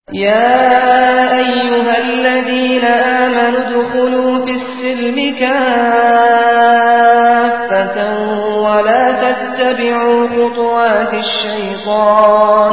يا أيها الذين آمنوا ادخلوا في السلم كافة ولا تتبعوا خطوات الشيطان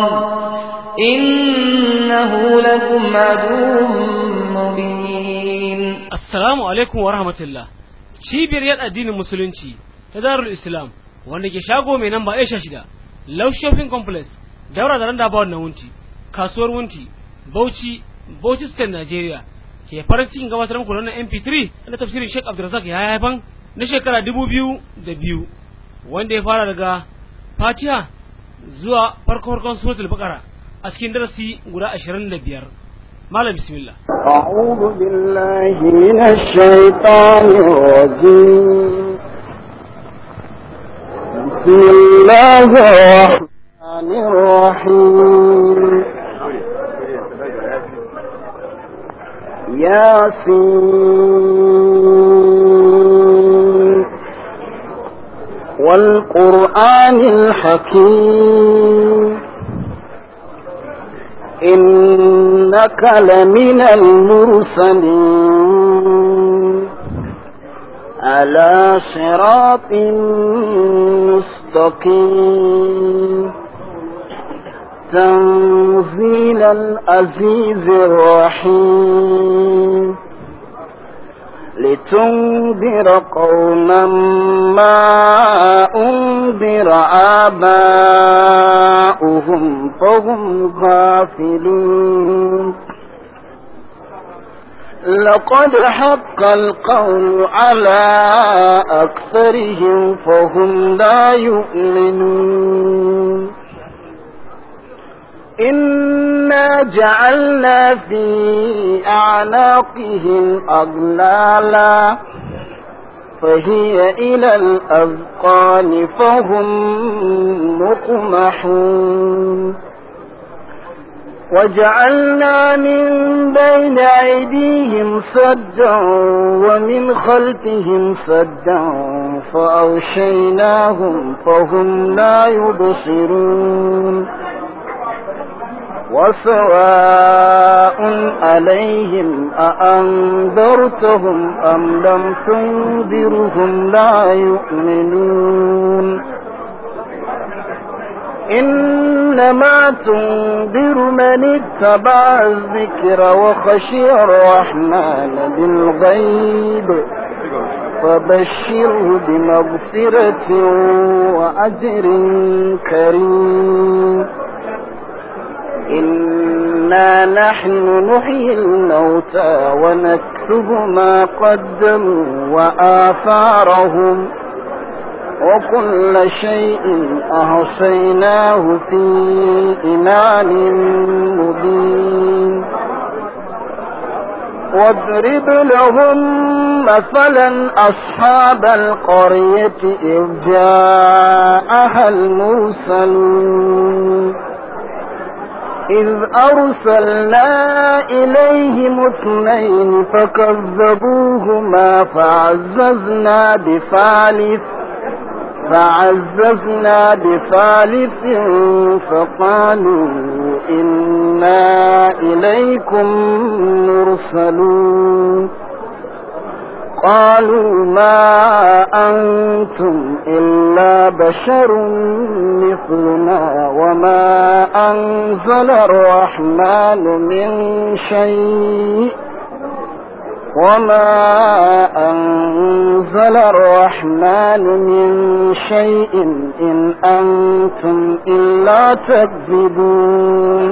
إنه لكم عدو مبين. السلام عليكم ورحمة الله. cibiyar yada addinin musulunci ta Darul Islam wanda ke shago mai namba Aisha shida Love Shopping Complex daura da randa bawon na wunti kasuwar wunti Bauchi State Nigeria ke farin cikin gabatar muku wannan MP3 na tafsirin Sheikh Abdulrazak ya haifan na shekara 2002 wanda ya fara daga Fatiha zuwa farkon suratul Baqara a cikin darasi guda 25. Malam bismillah. A'udhu billahi minash shaitanir rajim. Bismillahir rahmanir rahim. Yasin wal Qur'anil hakim. إنك لمن المرسلين على صراط مستقيم تنزيل العزيز الرحيم لتنذر قوما ما أنذر آباؤهم فهم غافلون لقد حق القول على أكثرهم فهم لا يؤمنون إنا جعلنا في أعناقهم أغلالا فهي إلى الأذقان فهم مقمحون وجعلنا من بين أيديهم سدا ومن خلفهم سدا فأغشيناهم فهم لا يبصرون وسواء عليهم أأنذرتهم أم لم تنذرهم لا يؤمنون إنما تنذر من اتبع الذكر وخشي الرحمن بالغيب فبشره بمغفرة وأجر كريم إنا نحن نحيي الموتى ونكتب ما قدموا وآثارهم وكل شيء أحصيناه في إمام مبين واضرب لهم مثلا أصحاب القرية إذ جاءها المرسلون إذ أرسلنا إليهم 2 فكذبوهما فعززنا بثالث فقالوا إنا إليكم مرسلون قالوا ما أنتم إلا بشر مثلنا وما أنزل الرحمن من شيء إن أنتم إلا تكذبون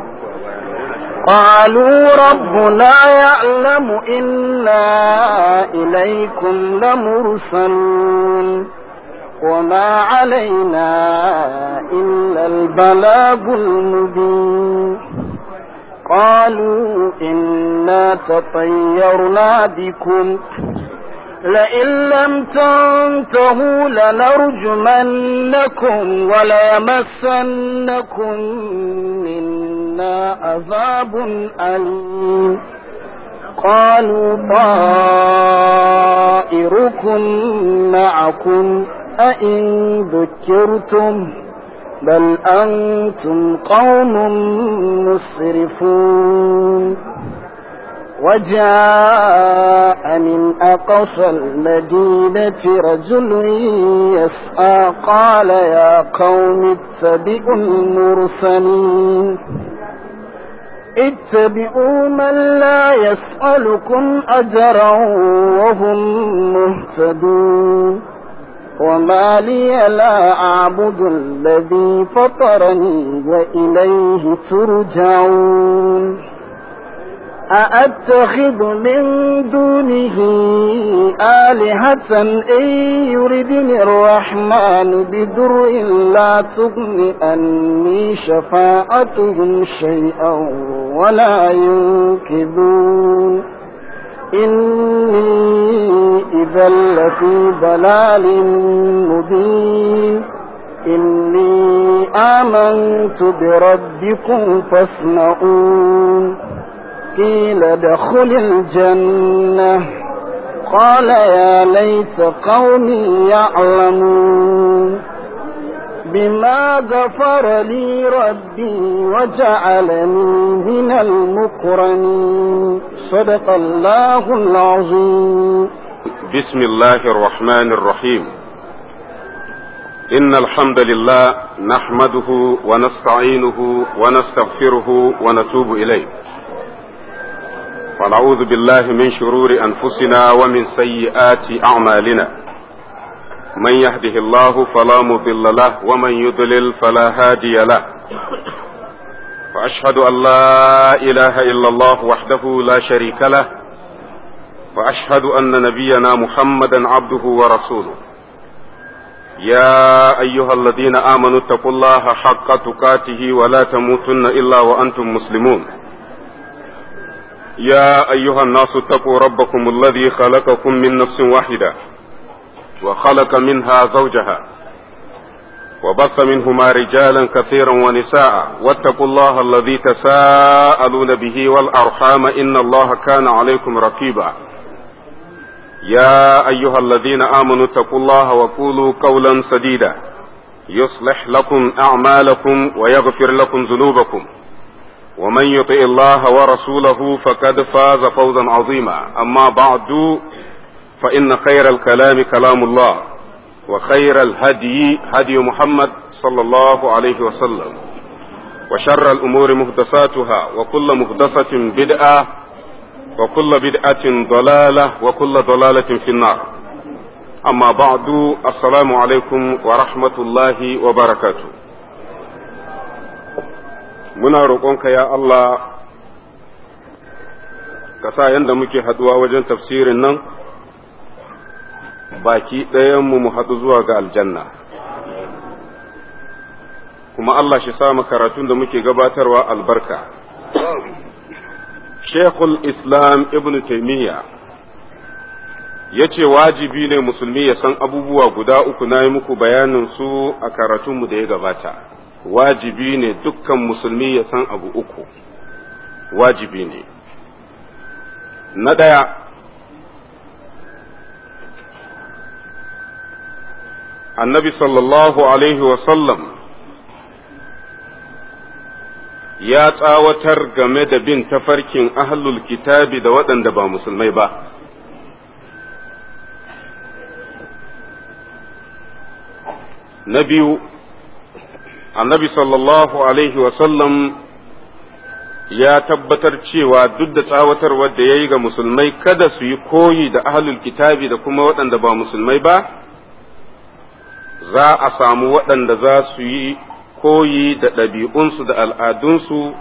قالوا ربنا يعلم إنا إليكم لمرسلون وما علينا إلا البلاغ المبين قالوا إنا تطيرنا بكم لئن لم تنتهوا لنرجمنكم وليمسنكم منا عذاب أليم قالوا طائركم معكم أئن ذكرتم بل أنتم قوم مسرفون وجاء من أقصى المدينة رجل يسعى قال يا قوم اتبعوا المرسلين اتبعوا من لا يسألكم أجرا وهم مهتدون وما لي لا أعبد الذي فطرني وإليه ترجعون أأتخذ من دونه آلهة إن يردني الرحمن بدر لا تغن عني شفاعتهم شيئا ولا ينقذون إني إذا لفي ضلال مبين إني آمنت بربكم فاسمعون قيل ادخل الجنة قال يا ليت قومي يعلمون بما غفر لي ربي وجعلني من المكرمين صدق الله العظيم. بسم الله الرحمن الرحيم. إن الحمد لله نحمده ونستعينه ونستغفره ونتوب إليه ونعوذ بالله من شرور أنفسنا ومن سيئات أعمالنا من يهده الله فلا مضل له ومن يضلل فلا هادي له وأشهد أن لا إله إلا الله وحده لا شريك له وأشهد أن نبينا محمدا عبده ورسوله. يا أيها الذين آمنوا اتقوا الله حق تقاته ولا تموتن إلا وأنتم مسلمون. يا أيها الناس اتقوا ربكم الذي خلقكم من نفس واحدة وخلق منها زوجها وبث منهما رجالا كثيرا ونساء واتقوا الله الذي تساءلون به والأرحام إن الله كان عليكم رقيبا. يا أيها الذين آمنوا اتقوا الله وقولوا قولا سديدا يصلح لكم أعمالكم ويغفر لكم ذنوبكم ومن يطع الله ورسوله فقد فاز فوزا عظيما. أما بعد فإن خير الكلام كلام الله وخير الهدي هدي محمد صلى الله عليه وسلم وشر الأمور محدثاتها وكل محدثة بدعة وكل بدعة ضلالة وكل ضلالة في النار. أما بعد السلام عليكم ورحمة الله وبركاته. muna roƙonka ya Allah ka sa yanda muke haɗuwa wajen tafsirin nan baki ɗayanmu mu haɗu zuwa ga aljanna, kuma Allah shi sa karatun da muke gabatarwa albarka. Sheikhul Islam Ibn Taymiyyah ya ce wajibi ne musulmi ya san abubuwa guda uku, na yi muku bayanin su a karatunmu da ya gabata. Wajibi ne dukkan musulmi ya san abu uku, wajibi ne. Na ɗaya, annabi sallallahu alaihi wasallam ya tsawatar game da bin tafarkin ahlul kitabi da waɗanda ba musulmai ba. Na biyu, annabi sallallahu alaihi wasallam ya tabbatar cewa duk da tsawatarwar da ya yi ga musulmai kada su yi koyi da ahlul kitabi da kuma waɗanda ba musulmai ba, za a samu waɗanda za su yi koyi da ɗabi'unsu da al'adunsu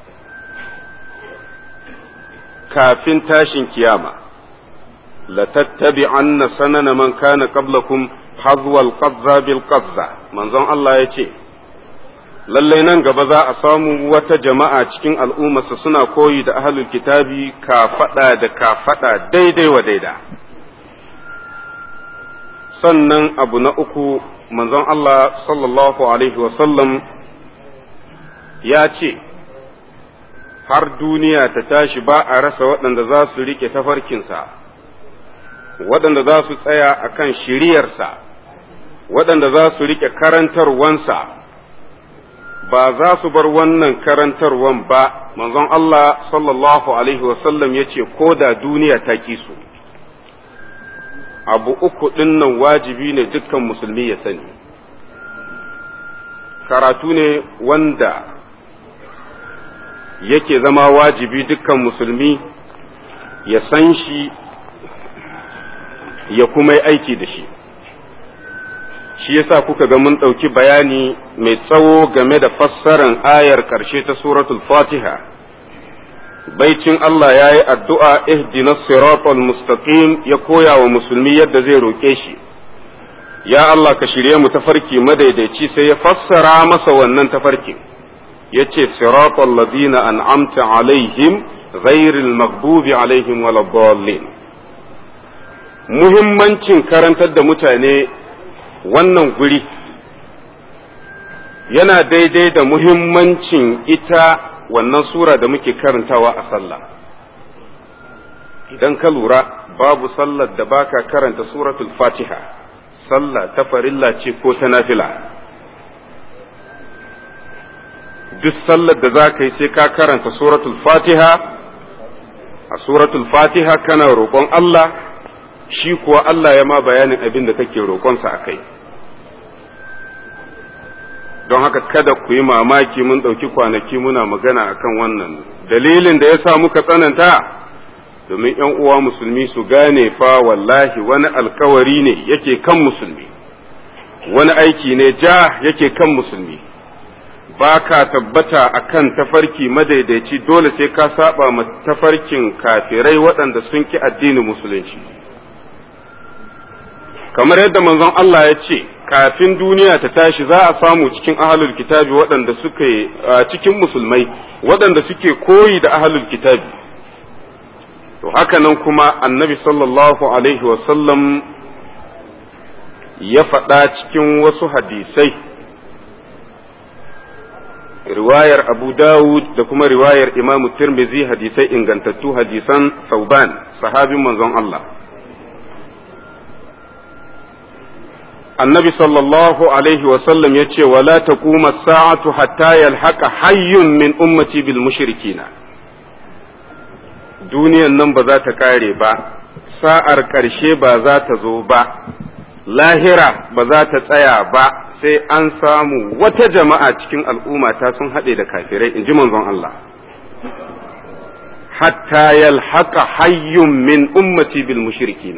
kafin tashin kiyama. La tattabi'anna sanana man kana qablakum hazwal qazza bil qazza. Manzon Allah ya ce lallai nan gaba za a samu wata jama'a cikin al'ummarsa suna koyi da ahlul kitabi kafaɗa da kafaɗa daidai wa daida. Sannan abu na uku, manzon Allah sallallahu alaihi wasallam ya ce har duniya ta tashi ba a rasa waɗanda za su riƙe tafarkinsa, waɗanda za su tsaya a kan shiriyarsa, waɗanda za su riƙe karantarwansa, ba za su bar wannan karantarwan ba, manzon Allah sallallahu Alaihi wasallam ya ce, ko da duniya ta ƙi su. Abu uku ɗin nan wajibi ne dukkan musulmi ya sani. Karatu ne wanda yake zama wajibi dukkan musulmi ya san shi ya kuma yi aiki da shi. Shi yasa kuka ga mun ɗauki bayani mai tsawo game da fassaran ayar ƙarshe ta suratul Fatiha. Baicin Allah ya yi addu'a ihdinas siratal mustaqim ya koya wa musulmi yadda zai roƙe shi. Ya Allah ka shirye mu tafarki madaidaici sai ya fassara masa wannan tafarkin. Ya ce siratal ladina an'amta alaihim ghairil maghdubi alaihim waladdallin. Muhimmancin karantar da mutane wannan guri yana daidai da muhimmancin ita wannan sura da muke karantawa a sallah. Idan ka lura babu sallar da baka karanta suratul Fatiha, sallah ta farilla ce ko ta nafila. Duk sallar da za ka yi sai ka karanta suratul Fatiha, a suratul Fatiha kana roƙon Allah, shi kuwa Allah ya ma bayanin abin da kake roƙonsa a kai. Don haka kada ku yi mamaki mun ɗauki kwanaki muna magana akan wannan dalilin da ya sa muka tsananta domin ‘yan uwa musulmi su gane fa wallahi wani alkawari ne yake kan musulmi, wani aiki ne ja yake kan musulmi, ba ka tabbata akan tafarki madaidaici dole sai ka saba ma tafarkin kafirai waɗanda sun ki addinin musulunci. Kamar yadda manzon Allah ya ce, kafin duniya ta tashi za a samu cikin ahalul kitabi waɗanda suke cikin musulmai waɗanda suke koyi da ahalul kitabi. To haka nan kuma annabi sallallahu alaihi wasallam ya faɗa cikin wasu hadisai, riwayar Abu Dawud da kuma riwayar Imam Tirmidhi, hadisai ingantattu, hadisan Sauban, sahabin manzon Allah. Annabi sallallahu alaihi wasallam ya ce, wala taquma sa'atu hatta yalhaqa hayyun min ummati bil mushrikina. Duniyan nan ba za ta kare ba, sa'ar ƙarshe ba za ta zo ba, lahira ba za ta tsaya ba, sai an samu wata jama'a cikin al'ummata sun haɗe da kafirai, in ji manzon Allah. Hatta yalhaqa hayyun min ummati bil mushrikina.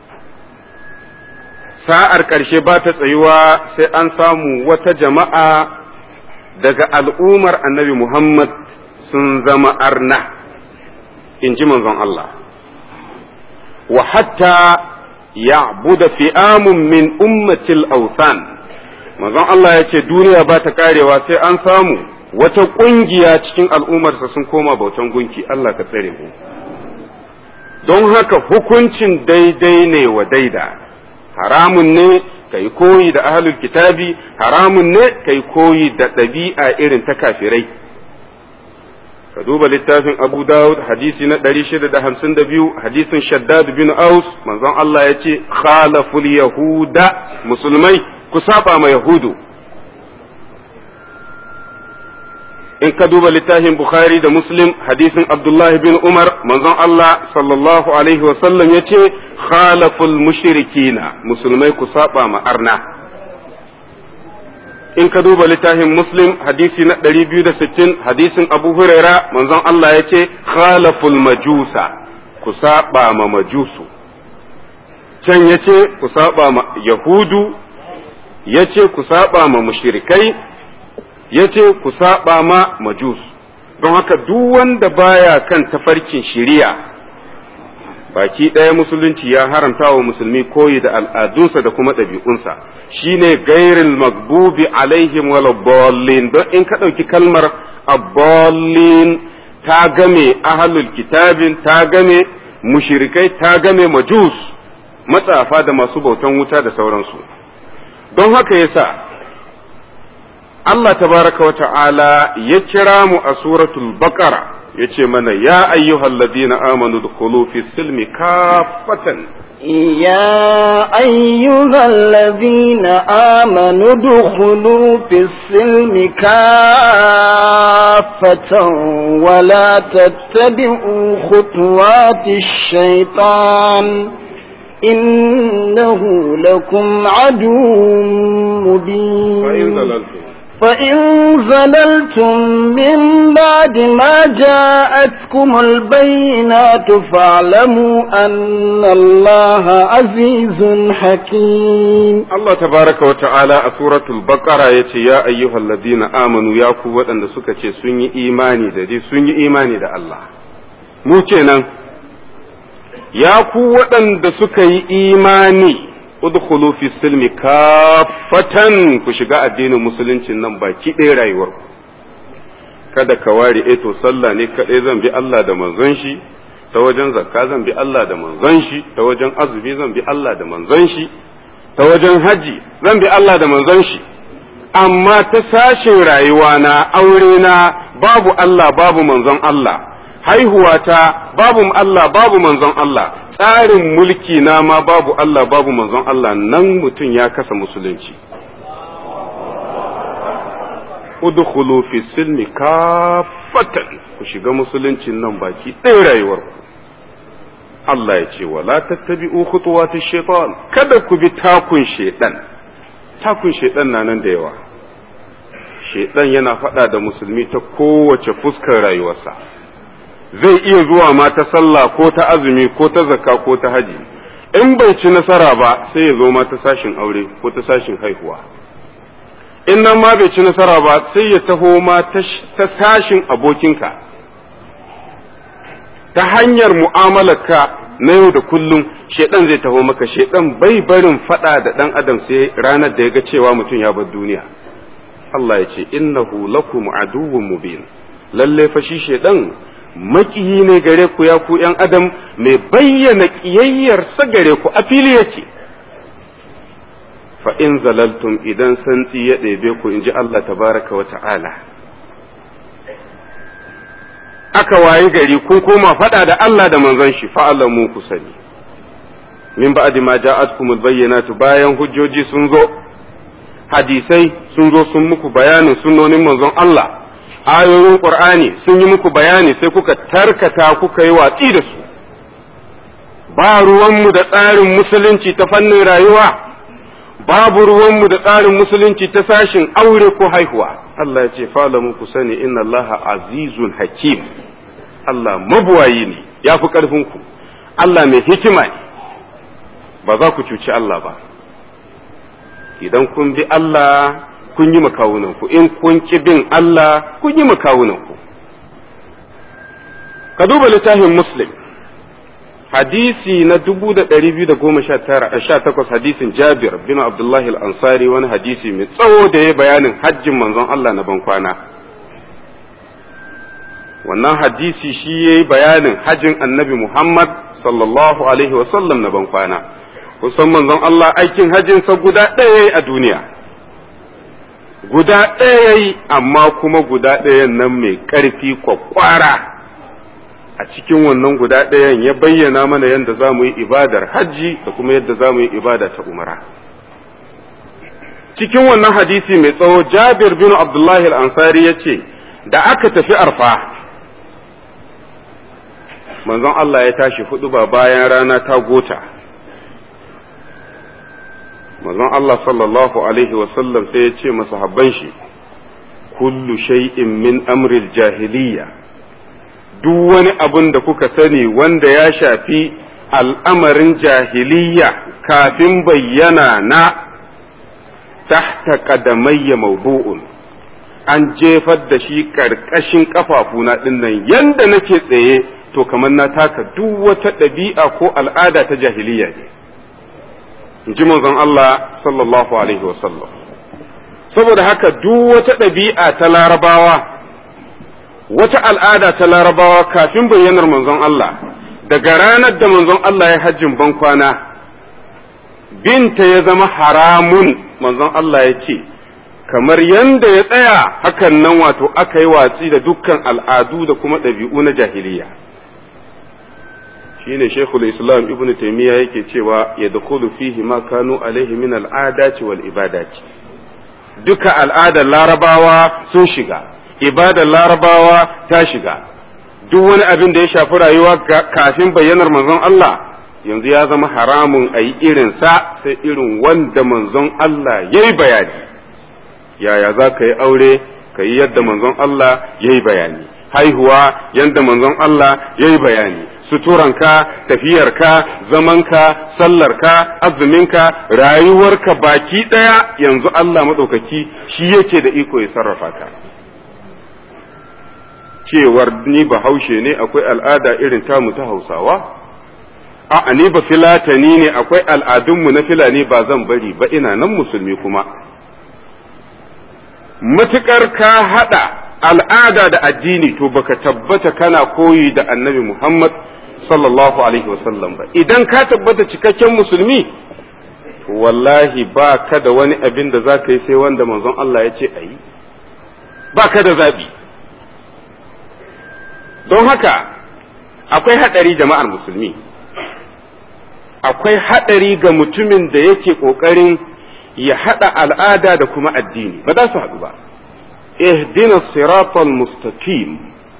Sa'ar ƙarshe ba ta tsayuwa sai an samu wata jama'a daga al'ummar annabi Muhammad sun zama arna, in ji manzon Allah. Wa hatta ya'buda fi'amun min ummatil awthan. Manzon Allah ya ce duniya ba ta karewa sai an samu wata ƙungiya cikin al'ummarsa sun koma bautan gunki, Allah ka tsare mu. Don haka hukuncin daidai ne wa daida. Haramun ne ka yi koyi da ahlul kitabi, haramun ne ka yi koyi da ɗabi'a irin ta kafirai. Ka duba littafin Abu Dawud hadisi na 652, hadisin Shaddad bin Aus, manzon Allah ya ce, khalaful yahuda, musulmai ku saba ma yahudu. In ka duba littafin Bukhari da Muslim, hadisin Abdullahi bin Umar, manzon Allah sallallahu alaihi wasallam ya ce, khalaful mushrikina, musulmai ku saba ma arna. In ka duba littafin Muslim, hadisi na 260, hadisin Abu Huraira, manzon Allah ya ce, khalaful majusa, ku saba ma majusu. Can ya ce, ku saba ma Yahudu, ya ce, ku saba ma mushrikai, ya ce, ku saba ma majus. Don haka duk wanda baya kan tafarkin shiriya, baki ɗaya musulunci ya haramta wa musulmi koyi da al'adunsa da kuma ɗabi'unsa, shine gairil magbubi alaihim wala dallin. Don in ka ɗauki kalmar abballin ta game ahlul kitabin, ta game mushrikai, ta game majus, matsafa da masu bautan wuta da sauransu. Don haka yasa Allah tabaraka wa ta'ala ya kira mu a suratul baqara ya ce mana ya ayyuhal ladina amanu dukhulu fi silmi kafatan يا أيها الذين آمنوا ادخلوا في السلم كافة ولا تتبعوا خطوات الشيطان إنه لكم عدو مبين فإن زللتم من بعد ما جاءتكم البينات فاعلموا أن الله عزيز حكيم. الله تبارك وتعالى سورة البقرة يا أيها الذين آمنوا يا قوة أن سكتي سني إيماني دي سني إيماني دا الله موكينا يا قوة أن سكي إيماني udkhulu fi silmi kafatan ku shiga addinin musuluncin nan baki ɗaya rayuwar kada ka ware to sallah ne kaɗai zan bi Allah da manzon shi ta wajen zakka zan bi Allah da manzon shi ta wajen azumi zan bi Allah da manzon shi ta wajen haji zan bi Allah da manzon shi amma ta sashin rayuwa na aure na babu Allah babu manzon Allah haihuwata babu Allah babu manzon Allah tsarin mulki na ma babu Allah babu manzon Allah nan mutum ya kasa musulunci udkhulu fi silmi kafatan ku shiga musuluncin nan baki ɗaya rayuwar ku Allah ya ce wala tattabi'u khutuwatish shaitan kada ku bi takun shaitan na nan da yawa shaitan yana faɗa da musulmi ta kowace fuskar rayuwarsa zai iya zuwa ma ta sallah ko ta azumi ko ta zakka ko ta haji in bai ci nasara ba sai ya zo ma ta sashin aure ko ta sashin haihuwa in nan ma bai ci nasara ba sai ya taho ma ta sashin abokinka ta hanyar mu'amalarka na yau da kullum shedan zai taho maka shedan bai barin fada da dan adam sai ranar da ya ga cewa mutum ya bar duniya Allah ya ce innahu lakum aduwwun mubin lalle fa shi shedan makiyi ne gare ku ya ku ‘yan adam mai bayyana ƙiyayyarsa gare ku a fili yake fa in zalaltum idan santsi ya ɗebe ku in ji Allah tabaraka wa ta'ala aka wayi gari kun koma faɗa da Allah da manzon shi fa'alamu ku sani min ba'di ma ja'atkumul bayyinatu bayan hujjoji sun zo hadisai sun zo sun muku bayanin sunnonin manzon Allah ayoyin Qur'ani sun yi muku bayani sai kuka tarkata kuka yi watsi da su ba ruwanmu da tsarin musulunci ta fannin rayuwa babu ruwanmu da tsarin musulunci ta sashin aure ko haihuwa Allah ya ce falamu ku sani inna Allaha azizun hakim Allah mabuwayi ne ya fi ƙarfinku Allah mai hikima ne ba za ku cuci Allah ba idan kun bi Allah kun yi makawunanku in kun ki bin Allah kun yi makawunanku ka duba littafin Muslim hadisi na 2218 hadisin Jabir bin Abdullah al-Ansari wani hadisi mai tsawo da ya bayanin hajjin manzon Allah na bankwana wannan hadisi shi yayi bayanin hajjin Annabi Muhammad sallallahu alaihi wasallam na bankwana kusan manzon Allah aikin hajjinsa guda ɗaya a duniya guda ɗaya yayi amma kuma guda ɗayan nan mai ƙarfi kwakwara a cikin wannan guda ɗayan ya bayyana mana yadda za mu yi ibadar hajji da kuma yadda za mu yi ibada ta umara cikin wannan hadisi mai tsawo Jabir bin Abdullahi al-Ansari ya ce da aka tafi arfa manzon Allah ya tashi huɗuba bayan rana ta gota manzon Allah sallallahu alaihi wasallam sai ya ce masahabban shi kullu shay'in min amril jahiliya duk wani abun da kuka sani wanda ya shafi al'amarin jahiliya kafin bayyana na tahta qadamayya mawdu'un an jefar da shi karkashin kafafuna dinnan yanda nake tsaye to kamar na taka duk wata ɗabi'a ko al'ada ta jahiliya ne in ji manzon Allah sallallahu alaihi wasallam saboda haka duk wata ɗabi'a ta larabawa wata al'ada ta larabawa kafin bayyanar manzon Allah daga ranar da manzon Allah ya hajjin bankwana binta ya zama haramun manzon Allah ya ce kamar yanda ya tsaya hakan nan wato aka yi watsi da dukkan al'adu da kuma ɗabi'u na jahiliya shine Sheikhul Islam Ibn Taymiyyah yake cewa yadkhulu fihi ma kanu alaihi min al'adati wal ibadati, duka al'adar larabawa sun shiga, ibadar larabawa ta shiga, duk wani abin da ya shafi rayuwa kafin bayyanar manzon Allah yanzu ya zama haramun a yi irinsa sai irin wanda manzon Allah ya yi bayani. Yaya za ka yi aure ka yi yadda manzon Allah ya yi bayani, haihuwa yadda manzon Allah ya yi bayani, suturanka, tafiyarka, zamanka, sallarka, azuminka, rayuwarka baki ɗaya yanzu Allah maɗaukaki shi yake da iko ya sarrafa ka. Cewar ni bahaushe ne akwai al'ada irin tamu ta Hausawa, a'a ni ba filatani ne akwai al'adunmu na filani ba zan bari ba, ina nan musulmi kuma. Matuƙar ka haɗa al'ada da addini to baka tabbata kana koyi da annabi Muhammad sallallahu alaihi wasallam ba. Idan ka tabbata cikakken musulmi to wallahi ba ka da wani abin da za ka yi sai wanda manzon Allah ya ce a yi, ba ka da zaɓi. Don haka akwai haɗari jama'ar musulmi, akwai haɗari ga mutumin da yake ƙoƙarin ya haɗa al'ada da kuma addini, ba za su haɗu ba. ihdina siratal mustaqim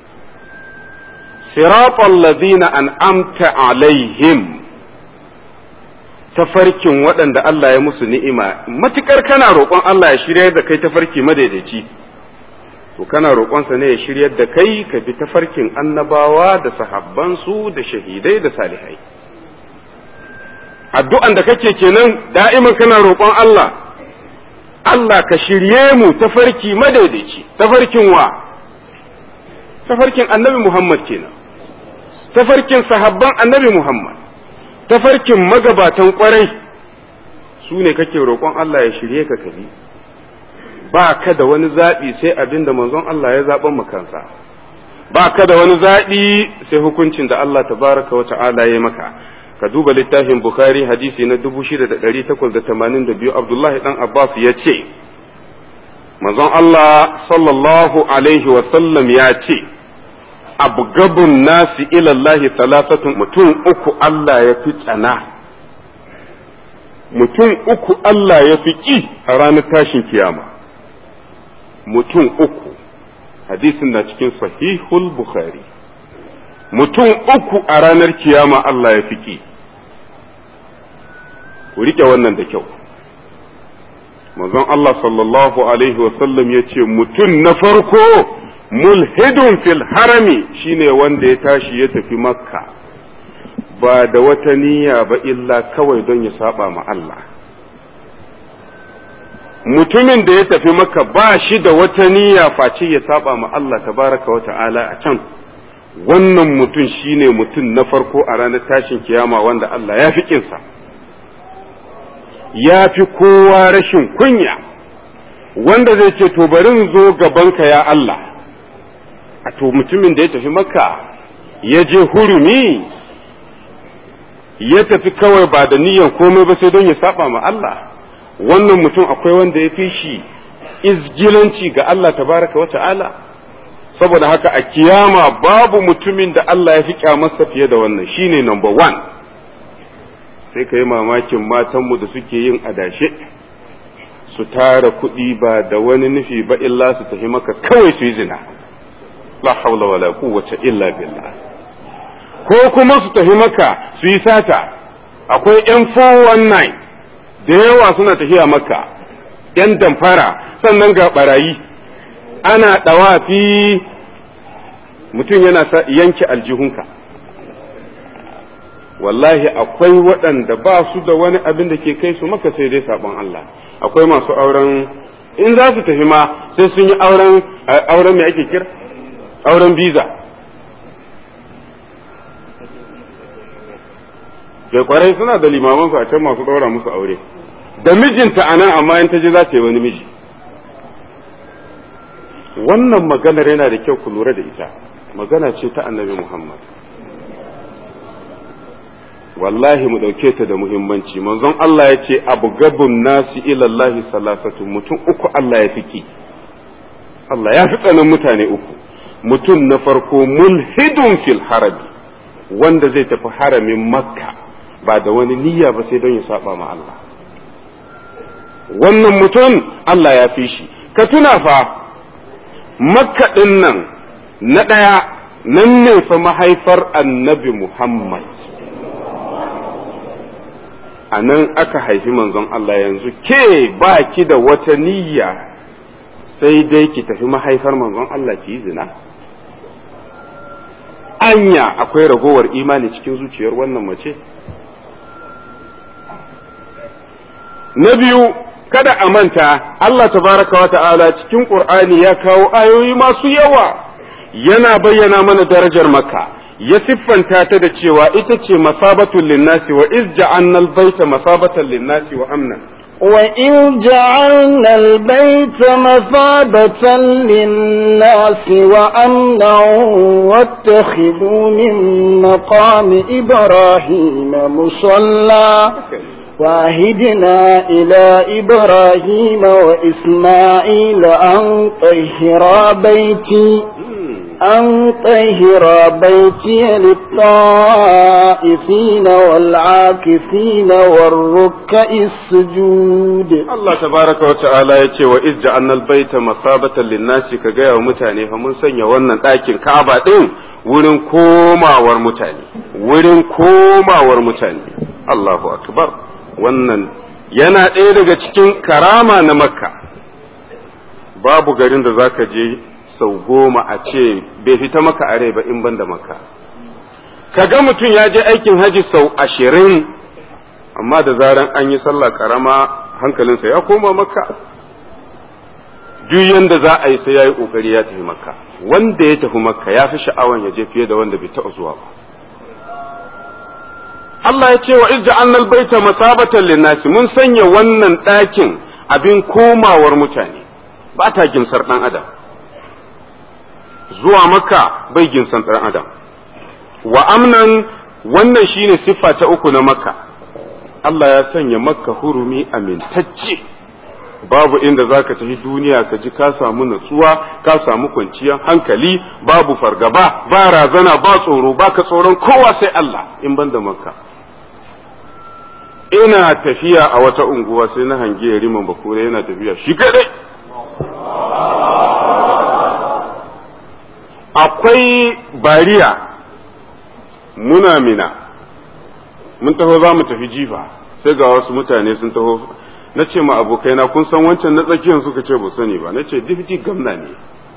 siratal ladina an'amta alaihim, tafarkin waɗanda Allah ya musu ni'ima. Matukar kana roƙon Allah ya shiryar da kai tafarki madaidaici, to kana roƙonsa ne ya shiryar da kai ka bi tafarkin annabawa da sahabbansu da shahidai da salihai. Addu'an da kake kenan da'iman kana roƙon Allah ka shirye mu tafarki madaidaici, tafarkin wa? Tafarkin annabi Muhammad kenan, tafarkin sahabban annabi Muhammad, tafarkin magabatan ƙwarai, su ne kake roƙon Allah ya shirye ka kabi. Ba ka da wani zaɓi sai abin da manzon Allah ya zaɓan makansa, ba ka da wani zaɓi sai hukuncin da Allah tabaraka wa ta'ala ya maka. Ka duba littafin Bukhari hadisi na 6882, Abdullahi dan Abbas ya ce, manzon Allah sallallahu alaihi wasallam ya ce, abgabun nasi ilallahi salasatun, mutum uku Allah ya fi tsana, mutum uku Allah ya fi ƙi a ranar tashin kiyama. Mutum uku, hadisin na cikin sahihul Bukhari, mutum uku a ranar kiyama Allah ya fi ƙi. Ku riƙe wannan da kyau. Manzon Allah sallallahu alaihi wasallam ya ce mutum na farko mulhidun fil harami shine wanda ya tashi ya tafi Makka ba da wata niyya ba illa kawai don ya saba ma Allah. Mutumin da ya tafi Makka ba shi da wata niyya face ya saba ma Allah tabaraka wa ta'ala a can, wannan mutum shine mutum na farko a ranar tashin kiyama wanda Allah ya fi kinsa, ya fi kowa rashin kunya, wanda zai ce to bari in zo gabanka ya Allah. A to mutumin da ya tafi Makka ya je hurumi ya tafi kawai ba da niyyar komai ba sai don ya saba ma Allah, wannan mutum akwai wanda ya fi shi izgilanci ga Allah tabaraka wa ta'ala. Saboda haka a kiyama babu mutumin da Allah ya fi kyamarsa fiye da wannan, shine number one. Sai ka yi mamakin matanmu da suke yin adashe su tara kuɗi ba da wani nufi ba illa su tafi Maka kawai su yi zina, la haula wala quwwata illa billah. Ko kuma su tafi Maka su yi sata. Akwai yan 419 da yawa suna tafiya Makka, yan damfara, sannan ga barayi, ana ɗawafi mutum yana yanke aljihunka. Wallahi akwai waɗanda ba su da wani abin da ke kai su Makka sai dai sabon Allah. Akwai masu auren, in za su tafi ma sai sun yi auren me ake kira? Auren biza. Kai kwarai suna da limamansu a can masu ɗaura musu aure, da mijinta a nan, amma in ta je za ta yi wani miji. Wannan maganar yana da kyau ku lura da ita, magana ce ta annabi Muhammad. Wallahi mu ɗauke ta da muhimmanci. Manzon Allah ya ce abu gabun nasi ilallahi salasatu, mutum uku Allah ya fi ki. Allah ya fi tsanin mutane uku. Mutum na farko mulhidun fil harabi, wanda zai tafi haramin makka ba da wani niyya ba sai don ya saba ma Allah wannan mutum Allah ya fi shi. Ka tuna fa makka ɗin nan na ɗaya nan ne fa mahaifar annabi Muhammad, a nan aka haifi manzon Allah. yanzu ke ba ki da wata niyya sai dai ki tafi mahaifar manzon Allah ki yi zina? Anya akwai ragowar imani cikin zuciyar wannan mace? Na biyu, kada a manta Allah tabaraka wa ta'ala cikin Qur'ani ya kawo ayoyi masu yawa yana bayyana mana darajar Makka, ya siffanta ta da cewa ita ce masabatul linnasi wa iz ja'alna al-baita masabatan linnasi wa amna. وإذ جعلنا البيت مثابة للناس وأمنا واتخذوا من مقام إبراهيم مصلى وعهدنا إلى إبراهيم وإسماعيل أن طهرا بيتي للطائفين والعاكفين والركع السجود. الله تبارك وتعالى يتي وإذ جعلنا البيت مثابة للناس كجاء متاني فمن سنة ونن لكن كعبة wurin komawar mutane Allahu akbar. Wannan yana ɗaya daga cikin karama na Makka. Babu garin da zaka je sau 10 a ce bai fita maka a rai ba in banda Makka. Kaga mutum ya je aikin haji sau 20 amma da zaran an yi sallah karama hankalinsa ya koma Makka. Duk yanda za a yi sai ya yi kokari ya tafi Makka. Wanda ya tafi Makka ya fi sha'awan ya je fiye da wanda bai taɓa zuwa ba. Allah ya ce wa iz ja'alna al-baita masabatan lin-nasi, mun sanya wannan ɗakin abin komawar mutane, ba ta ginsar ɗan adam. Zuwa Makka bai ginsar ɗan adam. Wa amnan, wannan shine siffa ta uku na Makka. Allah ya sanya Makka hurumi amintacce. Babu inda zaka tafi duniya ka ji ka samu natsuwa, ka samu kwanciyar hankali, babu fargaba, ba razana, ba tsoro, baka tsoron kowa sai Allah in banda Makka. Ina tafiya a wata unguwa sai na hangi Yariman Bakure yana tafiya shi kadai. Akwai bariya muna Mina, mun taho za mu tafi jifa sai ga wasu mutane sun taho. Na ce ma abokaina kun san wancan na tsakiyar suka ce ba sani ba. Na ce difti gamna ne,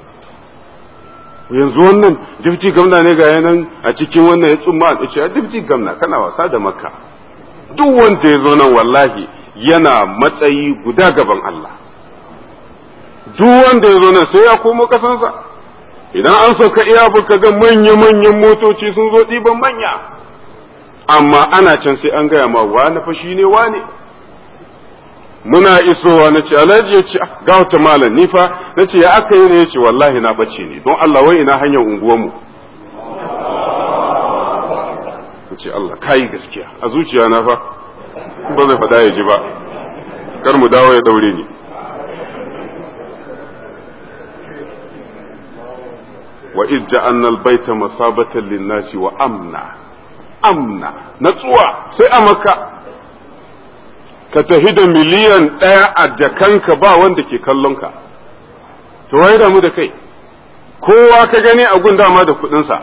yanzu wannan difti gamna ne ga yanan a cikin wannan ya tsumma a ce difti gamna kana wasa da Makka. Duk wanda ya zo nan wallahi yana matsayi guda gaban Allah. Duk wanda ya zo nan sai ya komo kasansa. Idan an sauka iya ka ga manya-manyan motoci sun zo ɗiban manya, amma ana can sai an gaya ma wa na fashi ne wa ne. Muna isowa na ce alhaji ya ce ga wata malam ni fa na ce ya aka yi ne ya ce wallahi na bace ne don Allah wai ina hanyar unguwarmu. Na ce Allah kayi gaskiya a zuciya na fa ba zai faɗa ya ji ba kar mu dawo ya daure ni. Wa iz ja'alna al-baita masabatan lin-nasi wa amna natsuwa sai a Makka. Ka tafi da miliyan 1 a jakanka ba wanda ke kallonka, to wai da mu da kai, kowa ka gani a gun dama da kuɗinsa.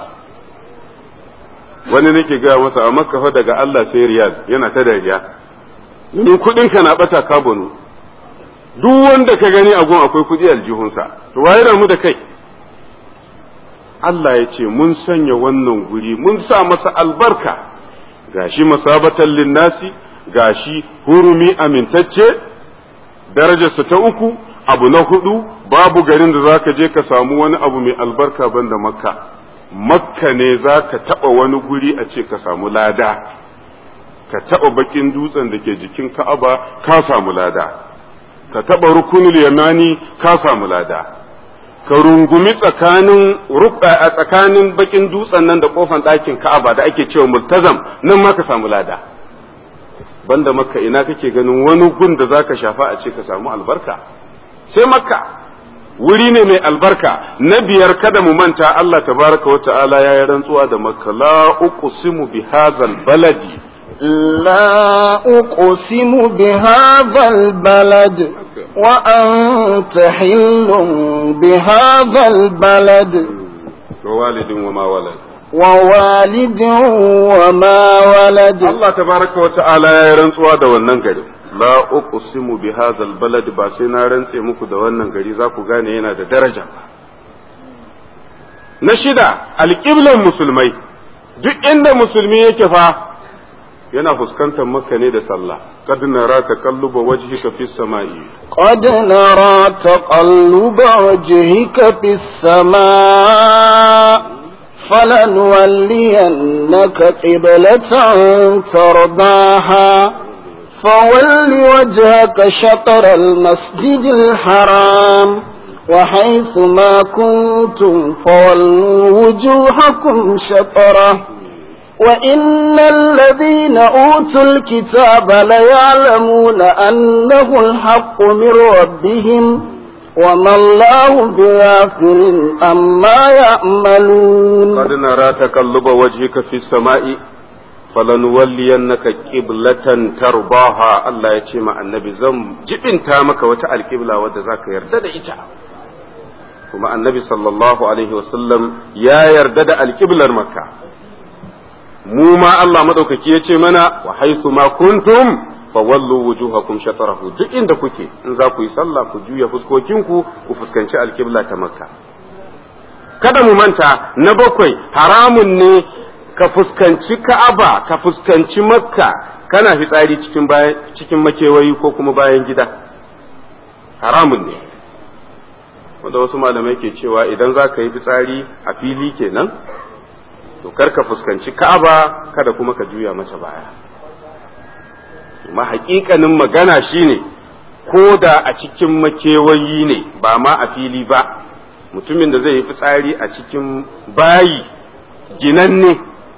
Wani nake gaya masa a Makka fa daga Allah sai Riyad yana ta dariya, domin kuɗinka na ɓata ka banu, duk wanda ka gani a gun akwai kuɗi aljihunsa, to wai da mu da kai. Allah ya ce mun sanya wannan guri mun sa masa albarka, gashi masabatan linnasi, gashi hurumi amintacce, darajarsa ta 3. Abu na 4, babu garin da zaka je ka samu wani abu mai albarka banda Makka. Makka ne zaka taba wani guri a ce ka samu lada, ka taba bakin dutsen da ke jikin Ka'aba ka samu lada, ka taba rukunul yamani ka samu lada, ka rungumi tsakanin bakin dutsen nan da kofan ɗakin Ka'aba da ake cewa multazam nan ma ka samu lada. Banda Makka ina kake ganin wani gun da zaka shafa a ce ka samu albarka sai Makka. wuri ne mai albarka. Na biyar kada mu manta Allah tabaraka wa ta'ala ya yi rantsuwa da Makka, la uqsimu bi hadzal baladi لا أقسم بهذا البلد وأنت حل بهذا البلد ووالد وما ولد ووالد وما ولد. Allah tabaraka wa ta'ala ya yi rantsuwa da wannan gari, la uqsimu bi hadzal balad, ba sai na rantse muku da wannan gari za ku gane yana da daraja. Na shida, alƙiblan musulmai, duk inda musulmi yake fa yana fuskantar Makka ne da sallah. Qad nara taqalluba wajhika fis sama'i, قد نرى تقلب وجهك في السماء فلنولينك قبلة ترضاها فول وجهك شطر المسجد الحرام وحيث ما كنتم فولوا وجوهكم شطره وإن الذين أوتوا الكتاب ليعلمون أنه الحق من ربهم وما الله بغافل عما يعملون. قد نرى تقلب وجهك في السماء فلنولينك قبلة ترضاها. الله يتي مع النبي زم جبنتا مك وتا القبلة ودا زاك يرد إيتا. كما النبي صلى الله عليه وسلم يا يرد القبلة مكة. mu ma Allah madaukaki ya ce mana wa haisu ma kuntum fa wallu wujuhakum shatarahu, duk inda kuke in za ku yi sallah ku juya fuskokinku ku fuskanci alkibla ta Makka. Kada mu manta, na bakwai, haramun ne ka fuskanci Ka'aba ka fuskanci Makka kana fitsari cikin makewayi ko kuma bayan gida, haramun ne. Wanda wasu malamai ke cewa idan za ka yi fitsari a fili kenan, to karka fuskanci Ka'aba kada kuma ka juya mata baya. Amma haƙiƙanin magana shine ko da a cikin makewayi ne ba ma a fili ba, mutumin da zai yi fitsari a cikin bayi ginanne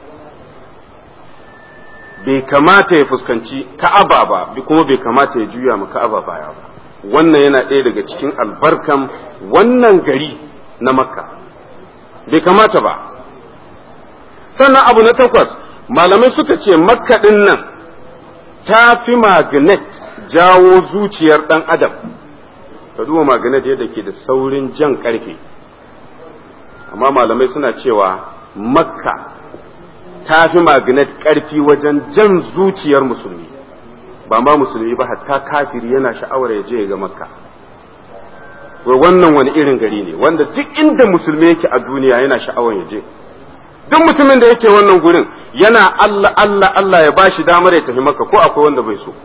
bai kamata ya fuskanci Ka'aba ba, kuma bai kamata ya juya ma Ka'aba baya ba. Wannan yana ɗaya daga cikin albarkan wannan gari na Makka, bai kamata ba. Sannan abu na takwas, malamai suka ce Makka ɗin nan ta fi magnet jawo zuciyar ɗan adam. Ka duba magnet yadda ke da saurin jan ƙarfe, amma malamai suna cewa Makka ta fi magnet ƙarfi wajen jan zuciyar musulmi, ba ma musulmi ba, hatta kafiri yana sha'awar ya je ya ga Makka. Wannan wani irin gari ne wanda duk inda musulmi yake a duniya yana sha'awar ya je. Duk mutumin da yake wannan gurin yana Allah Allah Allah ya bashi damar ya tafi Makka, ko akwai wanda bai so,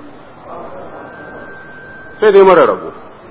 sai dai mara rabo.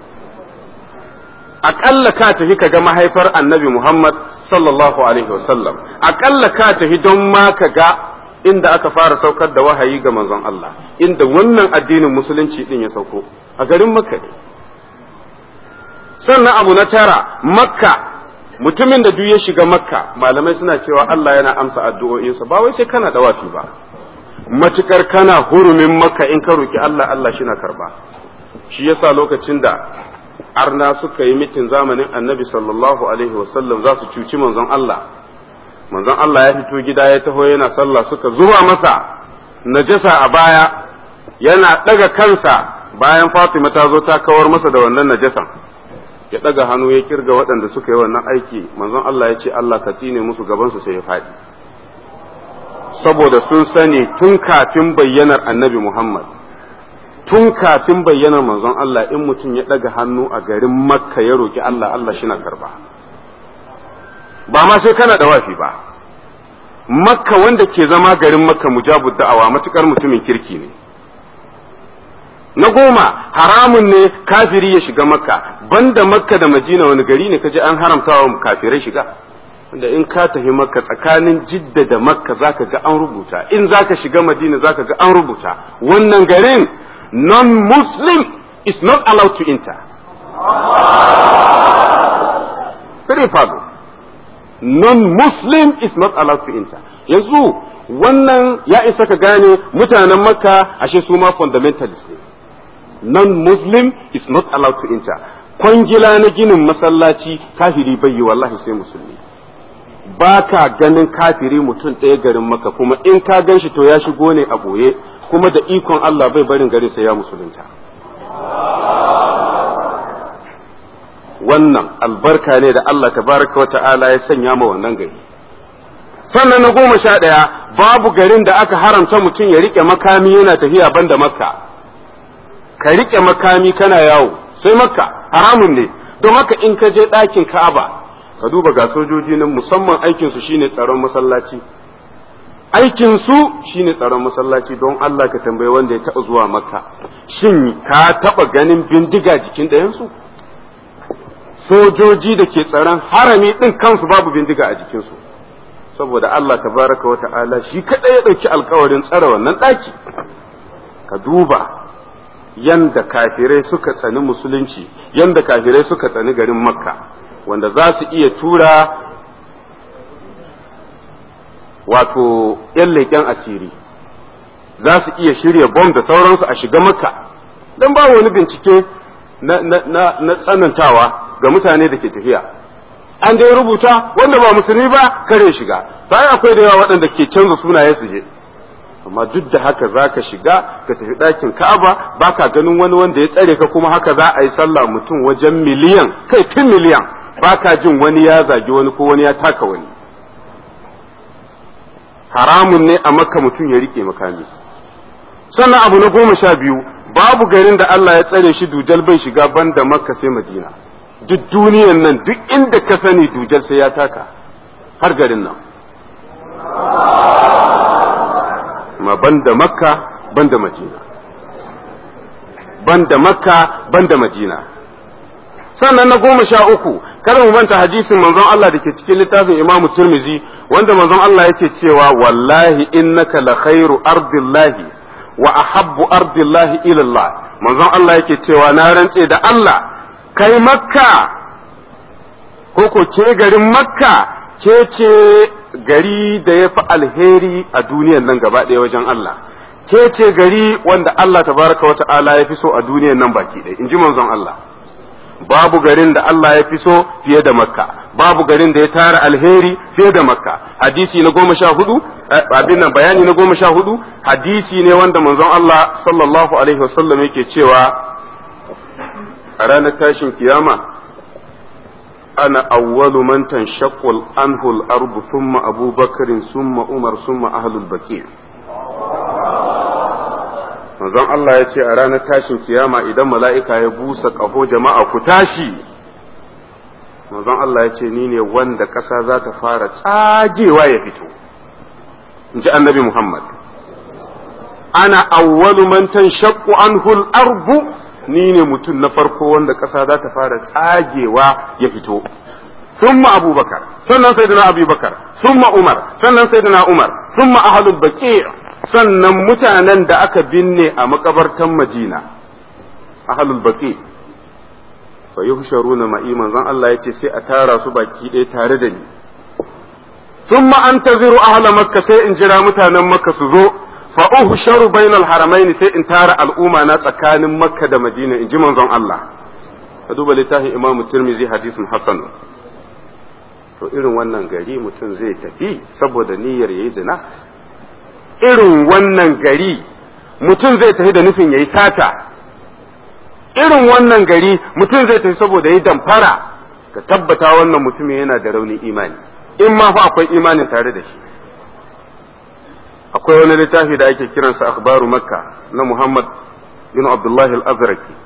Aƙalla ka tafi ka ga mahaifar Annabi Muhammad sallallahu alaihi wasallam, aƙalla ka tafi don ma ka ga inda aka fara saukar da wahayi ga manzon Allah, inda wannan addinin musulunci din ya sauko a garin Makka ne. Sannan abu na tara, Makka, mutumin da duk ya shiga Makka, malamai suna cewa Allah yana amsa addu'o'insa, ba wai sai kana dawafi ba, matukar kana hurumin Makka in ka roki Allah, Allah shi na karba. Shi yasa lokacin da arna suka yi mitin zamanin Annabi sallallahu alaihi wasallam za su cuci manzon Allah ya fito gida ya taho yana sallah, suka zuba masa najasa a baya, yana daga kansa bayan Fatima ta zo ta kawar masa da wannan najasan, ya daga hannu ya kirga waɗanda suka yi wannan aiki. Manzon Allah ya ce Allah ka tsine musu, gabansu sai ya faɗi, saboda sun sani tun kafin bayyanar Annabi Muhammad, tun kafin bayyanar manzon Allah, in mutum ya daga hannu a garin Makka ya roki Allah, Allah shi na karba, ba ma sai kana da wafi ba. Makka wanda ke zama garin Makka mujabud da'awa, matukar mutumin kirki ne. Na goma, haramun ne kafiri ya shiga Makka. Banda Makka da Madina wani gari ne kaje an haramta wa kafirai shiga? Wanda in ka tafi Makka, tsakanin Jidda da Makka zaka ga an rubuta, in zaka shiga Madina zaka ga an rubuta, wannan garin non-Muslim is not allowed to enter. Very powerful. Non-Muslim is not allowed to enter. Yanzu wannan ya isa ka gane mutanen Makka ashe su ma fundamentalist ne. Non-Muslim is not allowed to enter. kwangila na ginin masallaci kafiri bai yi wallahi sai musulmi. Ba ka ganin kafiri mutum ɗaya garin Makka, kuma in ka gan shi to ya shigo ne a ɓoye, kuma da ikon Allah bai barin gari sai ya musulunta. Wannan albarka ne da Allah tabaraka wa ta'ala ya sanya ma wannan gari. Sannan na 11, babu garin da aka haramta mutum ya rike makami yana tafiya banda Makka. Ka rike makami kana yawo sai Makka haramun ne. Don haka in ka je ɗakin Ka'aba ka duba ga sojoji nan musamman aikinsu shine tsaron masallaci. Aikinsu shine tsaron masallaci. Don Allah ka tambayi wanda ya taɓa zuwa Makka, shin ka taɓa ganin bindiga jikin ɗayansu? Sojoji da ke tsaron harami ɗin kansu babu bindiga a jikinsu, saboda Allah tabaraka wa ta'ala shi kaɗai ya ɗauki alkawarin tsare wannan ɗaki. Ka duba yanda kafirai suka tsani musulunci, yanda kafirai suka tsani garin Makka, wanda za su iya tura wato ‘yan leƙen asiri, za su iya shirya bom da sauransu a shiga Makka, don ba wani bincike na tsanantawa ga mutane da ke tafiya. An dai rubuta wanda ba musulmi ba kare shiga, sai akwai da yawa waɗanda ke canza sunaye su je, amma duk da haka za ka shiga ka tafi ɗakin Ka'aba ba ka ganin wani wanda ya tsare ka, kuma haka za a yi sallah mutum wajen miliyan, kai fin miliyan, ba ka jin wani ya zagi wani ko wani ya taka wani. Haramun ne a Makka mutum ya rike makami. Sannan abu na 12, babu garin da Allah ya tsare shi dujal bai shiga banda Makka sai Madina. Duk duniyan nan duk inda ka sani dujal sai ya taka, har garin nan. Ma banda Makka banda Madina, banda Makka banda Madina. Sannan na 13, kada mu manta hadisin manzon Allah da ke cikin littafin Imam Tirmidhi, wanda manzon Allah yake cewa wallahi innaka la khairu ardillahi wa ahabbu ardillahi ila Allah. Manzon Allah yake cewa na rantse da Allah, kai Makka ko ke garin Makka ke ce gari da ya fi alheri a duniyan nan gaba ɗaya wajen Allah, ke ce gari wanda Allah tabaraka wa ta'ala ya fi so a duniyan nan baki ɗaya, in ji manzon Allah. Babu garin da Allah ya fi so fiye da Makka, babu garin da ya tara alheri fiye da Makka. Hadisi na 14, abin nan bayani na 14, hadisi ne wanda manzon Allah sallallahu alaihi wasallam yake cewa a ranar tashin kiyama, ana awwalu man tanshaqqu anhu al-ardu thumma Abu Bakr thumma Umar thumma ahlul baqi'. Manzon Allah ya ce a ranar tashin kiyama idan mala'ika ya busa ƙaho jama'a ku tashi, manzon Allah ya ce ni ne wanda ƙasa za ta fara tsagewa ya fito, in ji annabi Muhammad. Ana awwalu man tanshaqqu anhu al-ardu, ni ne mutum na farko wanda ƙasa za ta fara tsagewa ya fito. Summa Abubakar, sannan sayyidina Abubakar, summa Umar, sannan sayyidina Umar, summa ahlul baqi', sannan mutanen da aka binne a makabartan Madina, ahlul baqi'. Fa yuhsharuna ma'i, manzon Allah yace sai a tara su baki ɗaya tare da ni. Summa antaziru ahla Makka, sai in jira mutanen Makka su zo. Fa uhsharu bainal haramaini, sai in tara al'umma na tsakanin Makka da Madina, in ji manzon Allah. Ka duba littafin Imam Tirmidhi hadisin Hasan. To irin wannan gari mutum zai tafi saboda niyyar yayi zina, irin wannan gari mutum zai tafi da nufin yayi sata, irin wannan gari mutum zai tafi saboda yayi damfara, ka tabbata wannan mutumin yana da raunin imani, in ma fa akwai imanin tare da shi. Akwai wani littafi da ake kiransa Akhbaru Makka na Muhammad bin Abdullah al-Azraqi,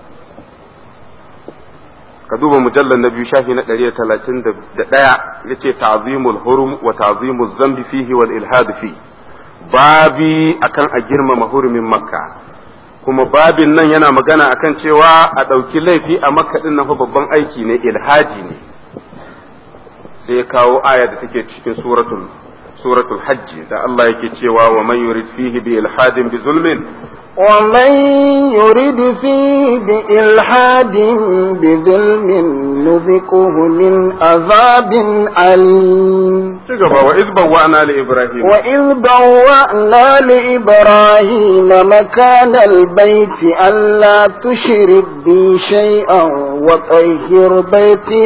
ka duba mujallar na 2 shafi na 131, yace ta'zimul hurum wa ta'zimuz zambi fihi wal ilhad fi, babi akan a girmama hurumin Makka, kuma babin nan yana magana akan cewa a ɗauki laifi a Makka din nan fa babban aiki ne, ilhadi ne. Sai ya kawo aya da take cikin suratul hajji da Allah yake cewa wa man yurid fihi bi ilhadin bi zulmin ومن يرد فيه بإلحاد بظلم نذقه من عذاب أليم وإذ بوأنا لإبراهيم مكان البيت ألا تشرك بي شيئا وطهر بيتي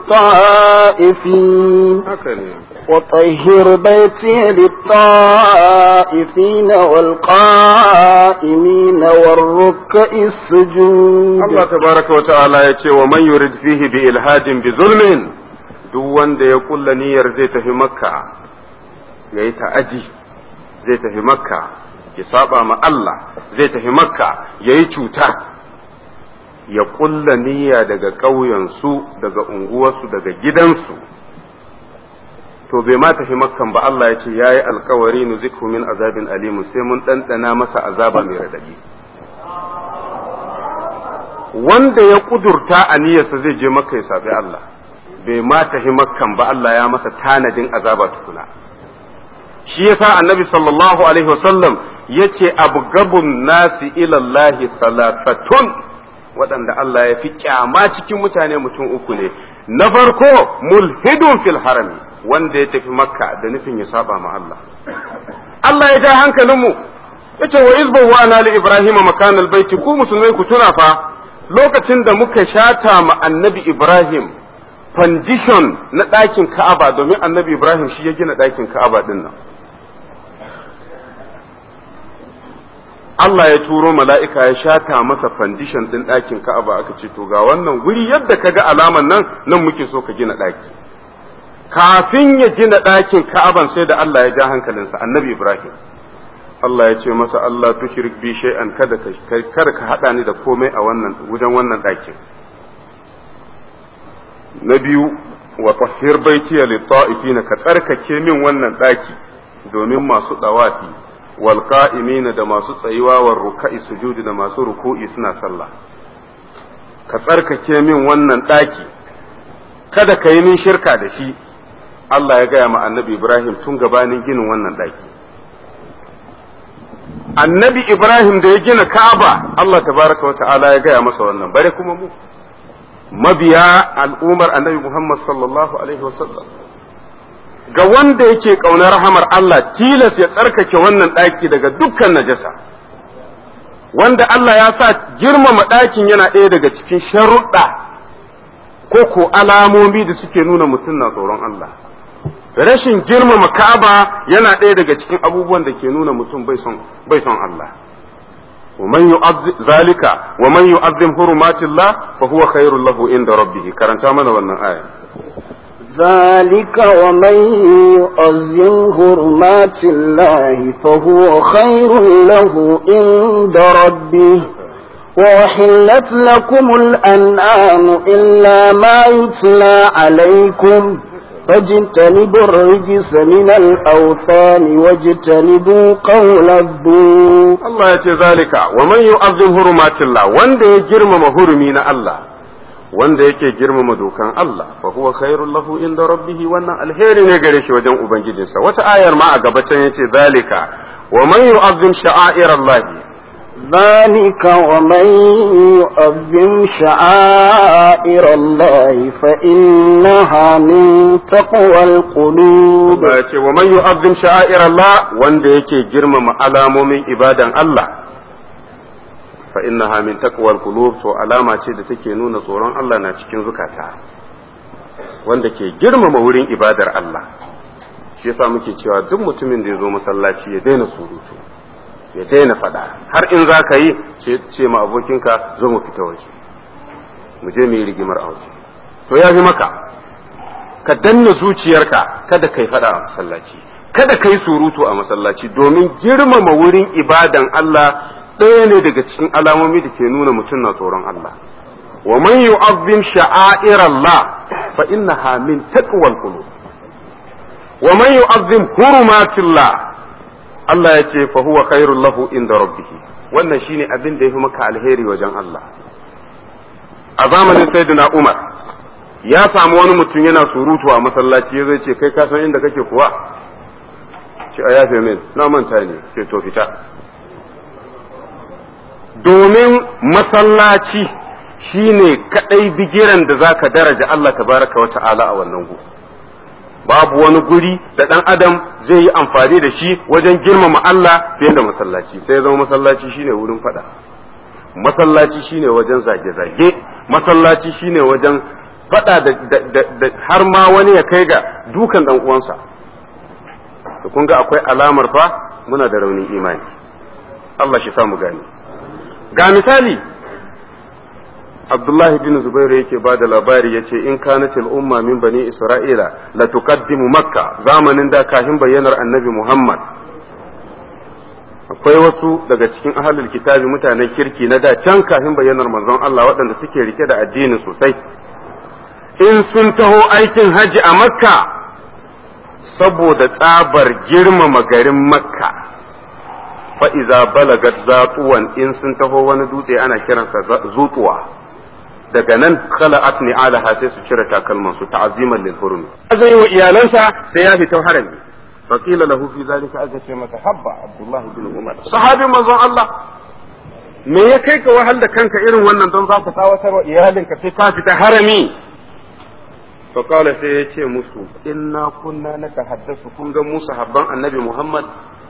للطائفين والقائمين والركع السجود. الله تبارك وتعالى يقول ومن يرد فيه بإلحاد بظلم duk wanda ya kulla niyyar zai tafi makka ya yi ta'aji zai tafi makka ya saba ma Allah zai tafi makka ya yi cuta ya kulla niyya daga ƙauyensu daga unguwarsu daga gidansu to bai ma tafi makkan ba Allah ya ce ya yi alkawari nuzikhu min azabin alimu sai mun ɗanɗana masa azaba mai raɗaɗi wanda ya kudurta a niyyarsa zai je makka ya sabi Allah bai ma tafi makkan ba Allah ya masa tanadin azaba tukuna shi yasa annabi sallallahu alaihi wasallam yace abgabun nasi ila Allah salasatun waɗanda Allah ya fi kyama cikin mutane mutum uku ne na farko mulhidun fil harami wanda ya tafi makka da nufin ya saba ma Allah Allah ya ja hankalinmu yace wa izbu wa ana li ibrahima makanal baiti ku musulmai ku tuna fa lokacin da muka shata ma annabi ibrahim foundation na ɗakin Ka'aba domin annabi Ibrahim shi ya gina ɗakin Ka'aba ɗin nan. Allah ya turo mala'ika ya shata masa foundation ɗin ɗakin Ka'aba aka ce to ga wannan guri yadda ka ga alaman nan muke so ka gina ɗaki. Kafin ya gina ɗakin Ka'aban sai da Allah ya ja hankalinsa annabi Ibrahim. Allah ya ce masa Allah tushrik bi shay'an kada ka haɗa ni da komai a wajen wannan ɗakin. Na biyu wa tahhir baitiya lit-ta'ifina ka tsarkake min wannan daki domin masu dawafi wal qa'imina da masu tsayuwa war ruka'i sujudi da masu ruku'i suna sallah ka tsarkake min wannan daki kada ka yi min shirka da shi Allah ya gaya ma annabi Ibrahim tun gabanin ginin wannan daki annabi Ibrahim da ya gina Ka'aba Allah tabaraka wa ta'ala ya gaya masa wannan bare kuma mu mabiya al'ummar annabi Muhammad sallallahu Alaihi wasallam ga wanda yake ƙaunar rahamar Allah tilas ya tsarkake wannan ɗaki daga dukkan najasa wanda Allah ya sa girmama ɗakin yana ɗaya daga cikin sharuɗa ko alamomi da suke nuna mutum na tsoron Allah rashin girmama Ka'aba yana ɗaya daga cikin abubuwan da ke nuna mutum bai son Allah ومن يعظم ذلك ومن يعظم حرمات الله فهو خير له عند ربه كرنتا mana wannan aya ذلك ومن يعظم حرمات الله فهو خير له عند ربه وأحلت لكم الأنعام إلا ما يتلى عليكم فاجتنبوا الرجس من الأوثان واجتنبوا قول الزور الله يتي ذلك ومن يعظم حرمات الله wanda ya girmama hurumi na Allah wanda yake girmama dokan Allah fa huwa khairul lahu inda rabbih wannan alheri ne gare shi wajen ubangijinsa wata ayar ma a gabatan yace zalika wa man yu'azzim sha'airallahi ذلك ومن يعظم شعائر الله فإنها من تقوى القلوب ومن يعظم شعائر الله wanda yake girmama alamomin ibadan Allah fa innaha min taqwal qulub to alama ce da take nuna tsoron Allah na cikin zukata wanda ke girmama wurin ibadar Allah shi yasa muke cewa duk mutumin da ya zo masallaci ya daina surutu ya daina faɗa har in za ka yi ce ma abokinka zo mu fita waje mu je mu yi rigimar a waje to ya fi maka ka danna zuciyarka kada kai faɗa a masallaci kada kai surutu a masallaci domin girmama wurin ibadan Allah ɗaya ne daga cikin alamomi da ke nuna mutum na tsoron Allah wa man yu'azzim sha'airallah fa innaha min taqwal qulub wa man yu'azzim hurumatillah Allah ya ce fa huwa khairul lahu inda rabbih wannan shine abin da yafi maka alheri wajen Allah a zamanin sayyidina Umar ya samu wani mutum yana surutu a masallaci ya zai ce kai ka san inda kake kuwa ce a yafe min na manta ne ce to fita domin masallaci shine kadai bigiran da zaka daraja Allah tabaraka wa ta'ala a wannan gu babu wani guri da dan adam zai yi amfani da shi wajen girmama Allah fiye da masallaci sai zama masallaci shine wurin fada masallaci shine wajen zage-zage masallaci shine wajen fada da har ma wani ya kai ga dukan dan uwansa to kun ga akwai alamar fa muna da raunin imani Allah shi sa mu gane ga misali Abdullahi bin Zubairu yake ba da labari ya ce in kanat al'umma min bani Isra'ila la tuqaddimu Makka zamanin da kafin bayyanar annabi Muhammad akwai wasu daga cikin ahlul kitabi mutanen kirki na da can kafin bayyanar manzon Allah waɗanda suke rike da addini sosai in sun taho aikin haji a Makka saboda tsabar girmama garin Makka fa iza balagat zatuwan in sun taho wani dutse ana kiransa zutuwa daga nan khala'at ni'alaha sai su cire takalman su ta'aziman lil hurumi zai wa iyalansa sai ya fita harami fa qila lahu fi zalika aka ce masa habba abdullahi bin umar sahabin manzon Allah me ya kai ka wahal da kanka irin wannan don zaka tawatar wa iyalinka sai ka fita harami fa qala sai ya ce musu inna kunna natahaddasu kun ga mu sahabban annabi Muhammad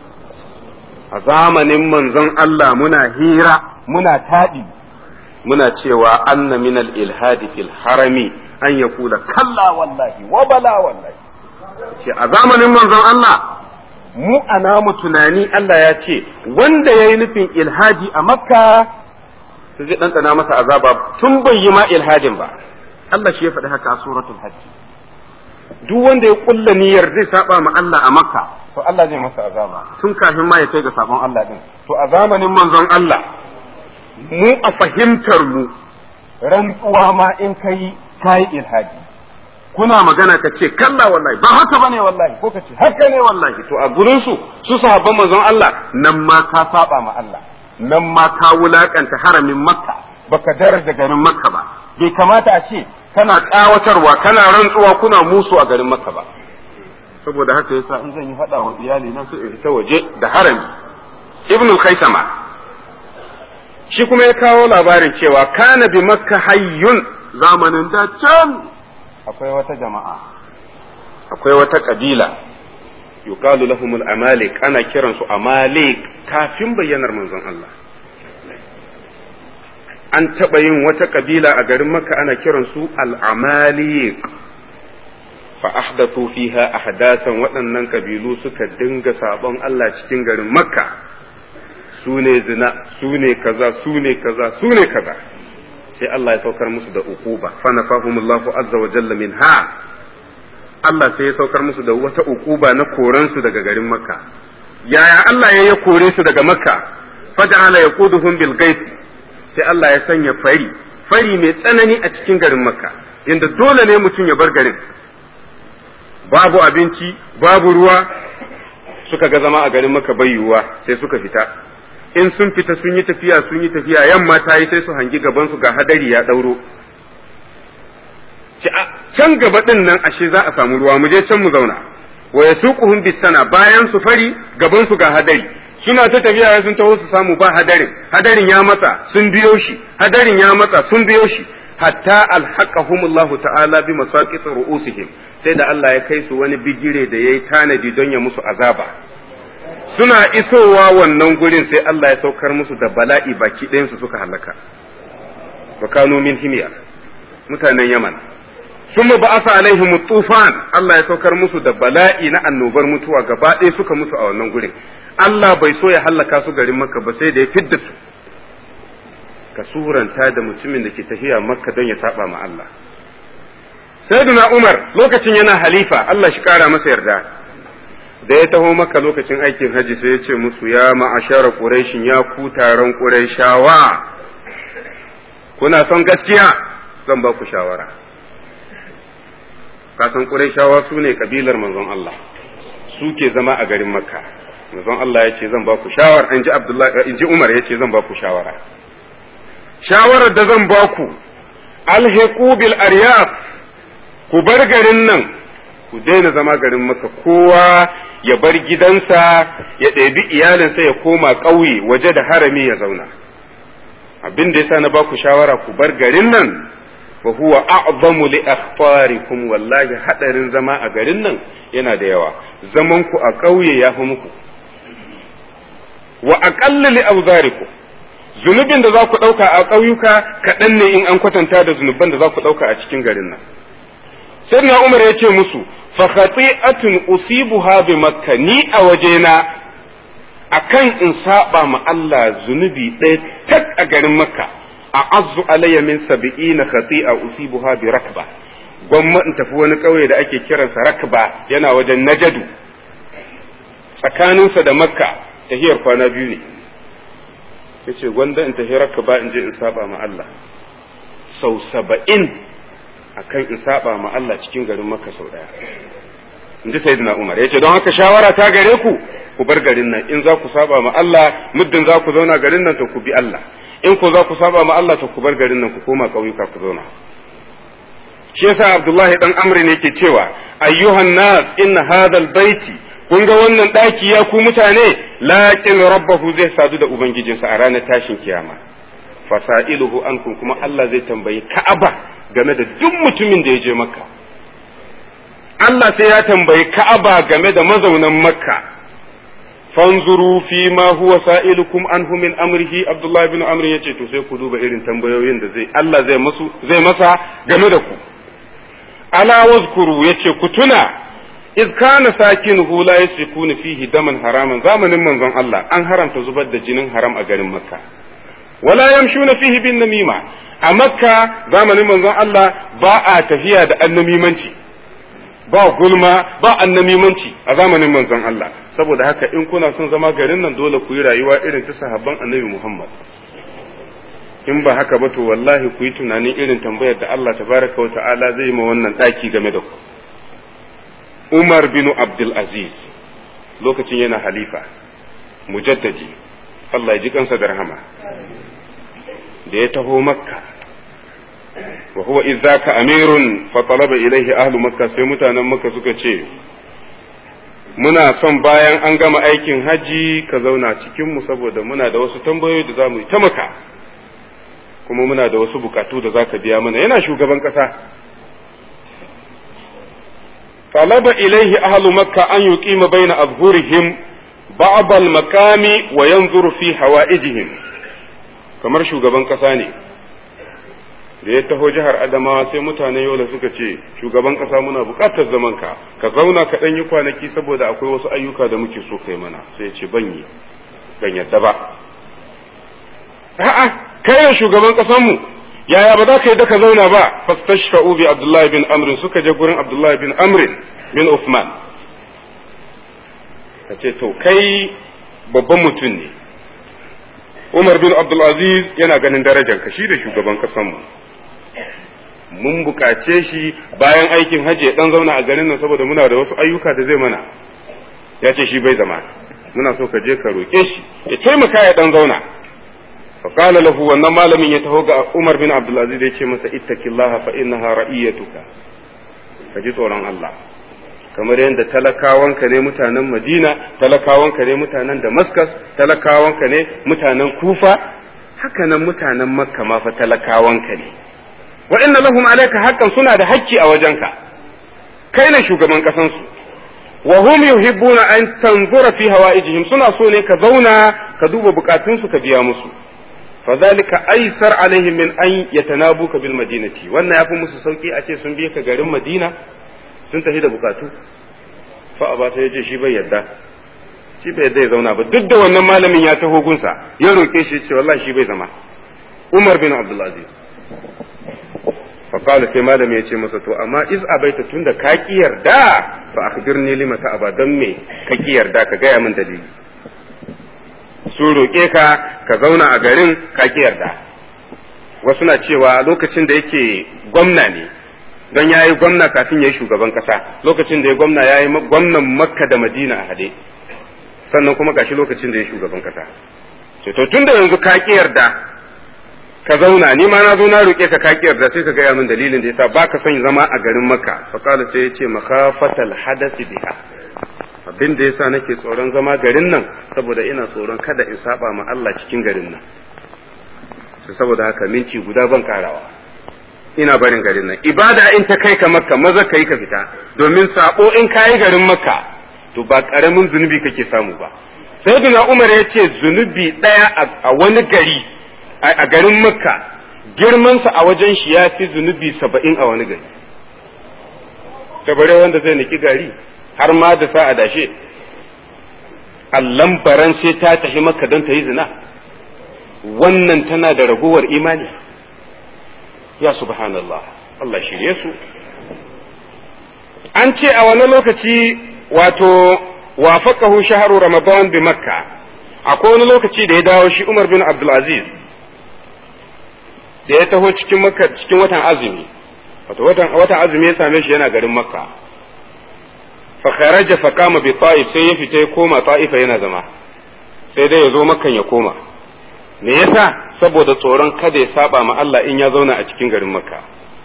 a zamanin manzon Allah muna hira muna taɗi muna cewa anna min al-ilhadi fil harami an yaqula kalla wallahi wa bala wallahi ce a zamanin manzon Allah mu ana mu tunani Allah ya ce wanda yayi nufin ilhadi a Makka sai zai dandana masa azaba tun bai yi ma ilhadin ba Allah shi ya faɗi haka a suratul hajj duk wanda ya kulla niyyar zai saba ma Allah a Makka to Allah zai masa azaba tun kafin ma ya kai ga sabon Allah din to a zamanin manzon Allah mu a fahimtar mu rantsuwa ma in kai ilhaji kuna magana ka ce kalla wallahi ba haka bane wallahi ko ka ce haka ne wallahi to a gurin su sahabban manzon Allah nan ma ka saba ma Allah nan ma ka wulakanta haramin Makka baka daraja garin Makka ba bai kamata a ce kana tsawatarwa kana rantsuwa kuna musu a garin Makka ba saboda haka yasa in zan yi fada wa iyali na su in ta waje da harami ibn al-Khaisama shi kuma ya kawo labarin cewa kana bi Makka hayyun zamanin da can akwai wata jama'a akwai wata kabila yuqalu lahum al-amalik ana kiransu amalik kafin bayyanar manzon Allah an taɓa yin wata kabila a garin Makka ana kiransu al-amalik fa ahdathu fiha ahdathan waɗannan kabilu suka dinga sabon Allah cikin garin Makka su ne zina su ne kaza su ne kaza su ne kaza sai Allah ya saukar musu da uquba fa nafahumullahu azza wa jalla minha Allah sai ya saukar musu da wata uquba na koran su daga garin Makka yaya Allah ya kore su daga Makka faj'ala yaquduhum bil ghaib sai Allah ya sanya fari mai tsanani a cikin garin Makka inda dole ne mutum ya bar garin babu abinci babu ruwa suka ga zama a garin Makka bai yiwuwa sai suka fita in sun fita sun yi tafiya yamma ta yi sai su hangi gaban su ga hadari ya dauro can gaba din nan ashe za a samu ruwa mu je can mu zauna wa yasuquhum bisana bayan su fari gaban su ga hadari suna ta tafiya sun taho su samu ba hadarin ya matsa sun biyo shi hadarin ya matsa sun biyo shi hatta alhaqahumullahu ta'ala bi masaqit ru'usihim sai da Allah ya kai su wani bigire da yayi tanadi don ya musu azaba suna isowa wannan gurin sai Allah ya saukar musu da bala'i baki ɗayan su suka halaka wa kanu min himiya mutanen Yaman summa ba'asa alaihim tufan Allah ya saukar musu da bala'i na annobar mutuwa gaba ɗaya suka mutu a wannan gurin Allah bai so ya halaka su garin Makka ba sai da ya fidda su ka suranta da mutumin da ke tafiya Makka don ya saba ma Allah Sayyiduna Umar lokacin yana halifa Allah shi kara masa yarda da ya taho Makka lokacin aikin haji sai ya ce musu ya ma'ashara Quraishin ya ku taron Quraishawa kuna son gaskiya zan ba ku shawara kasan Quraishawa su ne kabilar manzon Allah su ke zama a garin Makka manzon Allah ya ce zan ba ku shawara inji Umar ya ce zan ba ku shawara shawarar da zan ba ku alhiqu bil aryaf ku bar garin nan ku daina zama garin Makka kowa ya bar gidansa ya ɗebi iyalinsa ya koma ƙauye waje da harami ya zauna abin da yasa na ba ku shawara ku bar garin nan fa huwa a'zamu li akhfarikum wallahi hadarin zama a garin nan yana da yawa zaman ku a ƙauye ya fi muku wa aqallu li awzarikum zunubin da za ku ɗauka a ƙauyuka kaɗan ne in an kwatanta da zunuban da za ku ɗauka a cikin garin nan sai na umar ya ce musu fa khati'atun usibuha bi makka ni a wajena akan in saba ma Allah zunubi ɗaya tak a garin makka a'azzu alayya min 70 khati'a usibuha bi rakba gwamma in tafi wani ƙauye da ake kiransa rakba yana wajen najadu tsakaninsa da makka tahiyar kwana biyu ne yace gwanda in tafi rakba in je in saba ma Allah sau 70 akan in saba ma Allah cikin garin makka sau daya inji sayyidina Umar yace don haka shawara ta gare ku ku bar garin nan in za ku saba ma Allah muddin za ku zauna garin nan to ku bi Allah in ku za ku saba ma Allah to ku bar garin nan ku koma ƙauyuka ku zauna shi yasa Abdullahi dan Amr ne yake cewa ayyuhan nas inna hadha albayti kun ga wannan daki ya ku mutane laqin rabbahu zai sadu da ubangijinsa a ranar tashin kiyama fasailuhu ankum kuma Allah zai tambayi Ka'aba game da duk mutumin da ya je Makka Allah sai ya tambayi Ka'aba game da mazaunan Makka fanzuru fi ma huwa sa'ilukum anhu min amrihi Abdullah ibn Amr yace to sai ku duba irin tambayoyin da Allah zai masa game da ku ala wazkuru yace ku tuna iz kana sakinuhu la yasfikuna fihi daman haraman zamanin manzon Allah an haramta zubar da jinin haram a garin Makka wala yamshuna fihi bin namima a Makka zamanin manzon Allah ba a tafiya da annamimanci ba gulma ba annamimanci a zamanin manzon Allah saboda haka in kuna son zama garin nan dole ku yi rayuwa irin ta sahabban Annabi Muhammad in ba haka ba to wallahi ku yi tunanin irin tambayar da Allah tabaraka wa ta'ala zai yi ma wannan daki game da ku Umar bin Abdul Aziz lokacin yana halifa mujaddadi Allah ya ji kansa da rahama da ya taho Makka wa huwa izaka amirun fa talaba ilaihi ahlu Makka sai mutanen Makka suka ce muna son bayan an gama aikin haji ka zauna cikin mu saboda muna da wasu tambayoyi da zamu yi ta maka kuma muna da wasu bukatu da zaka biya mana yana shugaban kasa talaba ilaihi ahlu makka an yuqima baina azhurihim ba'd al-maqami wa yanzuru fi hawaijihim kamar shugaban kasa ne da ya taho jihar Adamawa sai mutanen Yola suka ce shugaban kasa muna bukatar zaman ka zauna ka dan yi kwanaki saboda akwai wasu ayyuka da muke so kai mana sai ya ce ban yadda ba a'a kai ne shugaban kasan mu yaya ba za ka yi da ka zauna ba fastashfa'u bi Abdullah bin Amr suka je gurin Abdullah bin Amr bin Uthman kace to kai babban mutum ne Umar bin Abdul Aziz yana ganin darajar ka shi da shugaban kasan mu mun bukace shi bayan aikin hajji ya dan zauna a garin nan saboda muna da wasu ayyuka da zai mana ya ce shi bai zama muna so ka je ka roke shi ya taimaka ya dan zauna fa qala lahu wannan malamin ya taho ga Umar bin Abdul Aziz ya ce masa ittaqillaha fa innaha ra'iyatuka ka ji tsoron Allah kamar yadda talakawanka ne mutanen Madina talakawanka ne mutanen Damascus talakawanka ne mutanen Kufa haka nan mutanen Makka ma fa talakawanka ne wa inna lahum alayka haqqan suna da hakki a wajenka kai ne shugaban kasan su wa hum yuhibbuna an tanzura fi hawaijihim suna so ne ka zauna ka duba bukatun su ka biya musu fadhalika aysar alaihim min an yatanabuka bil madinati wannan yafi musu sauki a ce sun biye ka garin Madina sun tafi da bukatu fa aba sai yace shi bai yadda ya zauna ba duk da wannan malamin ya taho gunsa ya roke shi ce wallahi shi bai zama Umar bin Abdul Aziz fa qala sai malamin ya ce masa to amma iz abaita tunda ka ki yarda fa akhbirni lima ta abadan me ka ki yarda ka gaya min dalili su roke ka zauna a garin ka ki yarda wasu na cewa lokacin da yake gwamna ne don ya yi gwamna kafin ya yi shugaban kasa lokacin da ya gwamna ya yi gwamnan Makka da Madina a hade sannan kuma gashi lokacin da ya yi shugaban kasa to tun da yanzu ka ki yarda ka zauna ni ma na zo na roƙe ka ki yarda sai ka gaya min dalilin da yasa baka son zama a garin Makka fa qala sai yace makhafatal hadasi biha abin da yasa nake tsoron zama garin nan saboda ina tsoron kada in saba ma Allah cikin garin nan saboda haka minti guda ban karawa ina barin garin nan. Ibada in ta kai ka Makka maza kai ka fita, domin sabo in kayi garin Makka to ba karamin zunubi kake samu ba. Sayyidina Umar ya ce zunubi ɗaya a wani gari a garin Makka girmansa a wajen shi ya fi zunubi 70 a wani gari. Tabare wanda zai niki gari har ma da sa'a dashe allan baran sai ta tafi Makka don ta yi zina, wannan tana da ragowar imani. Ya subhanallah, Allah shirye su. An ce a wani lokaci wato wafaqahu shahru ramadan bi Makka, akwai wani lokaci da ya dawo shi Umar bin Abdul Aziz da ya taho cikin Makka cikin watan azumi, wato watan azumi ya same shi yana garin Makka. Fa kharaja fa qama bi Ta'if, sai ya fita ya koma Ta'ifa yana zama, sai dai ya zo Makkan ya koma. Me yasa? Saboda tsoron kada ya saba ma Allah in ya zauna a cikin garin Makka.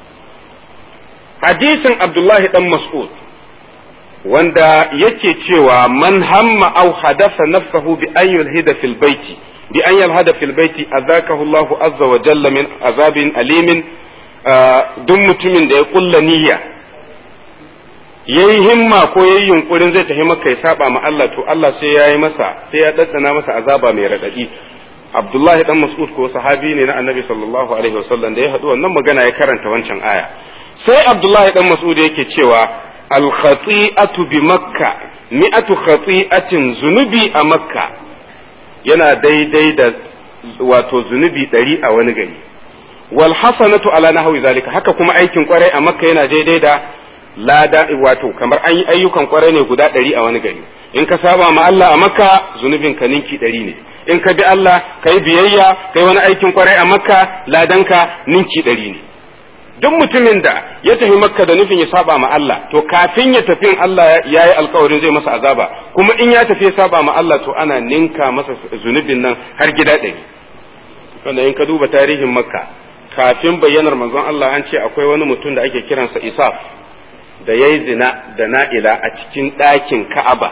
Hadisin Abdullahi dan Mas'ud wanda yake cewa man hamma aw hadatha nafsahu bi an yulhida fil baiti bi an yalhada fil baiti azakahu Allahu azza wa jalla min azabin alimin. Duk mutumin da ya kulla niyya yayi himma ko yayi yunkurin zai tafi Makka ya saba ma Allah, to Allah sai ya daddana masa azaba mai radadi. Abdullahi dan Mas'ud ko sahabi ne na Annabi sallallahu alaihi wasallam da ya haɗu wannan magana ya karanta wancan aya. Sai Abdullahi dan Mas'ud yake cewa al-khati'atu bi Makka mi'atu khati'atin, zunubi a Makka yana daidai da wato zunubi 100 a wani gari. Wal hasanatu ala nahwi zalika, haka kuma aikin kwarai a Makka yana daidai da lada, wato kamar an yi ayyukan kwarai ne guda 100 a wani gari. In ka saba ma Allah a Makka zunubin ka ninki 100 ne. In ka bi Allah kai biyayya kai wani aikin kwarai a Makka ladanka ninki 100 ne. Duk mutumin da ya tafi Makka da nufin ya saba ma Allah, to kafin ya tafi Allah ya yi alkawarin zai masa azaba, kuma in ya tafi ya saba ma Allah to ana ninka masa zunubin nan har gida 100. Wanda in ka duba tarihin Makka kafin bayyanar manzon Allah an ce akwai wani mutum da ake kiransa Isaf da yayi zina da Na'ila a cikin ɗakin Ka'aba.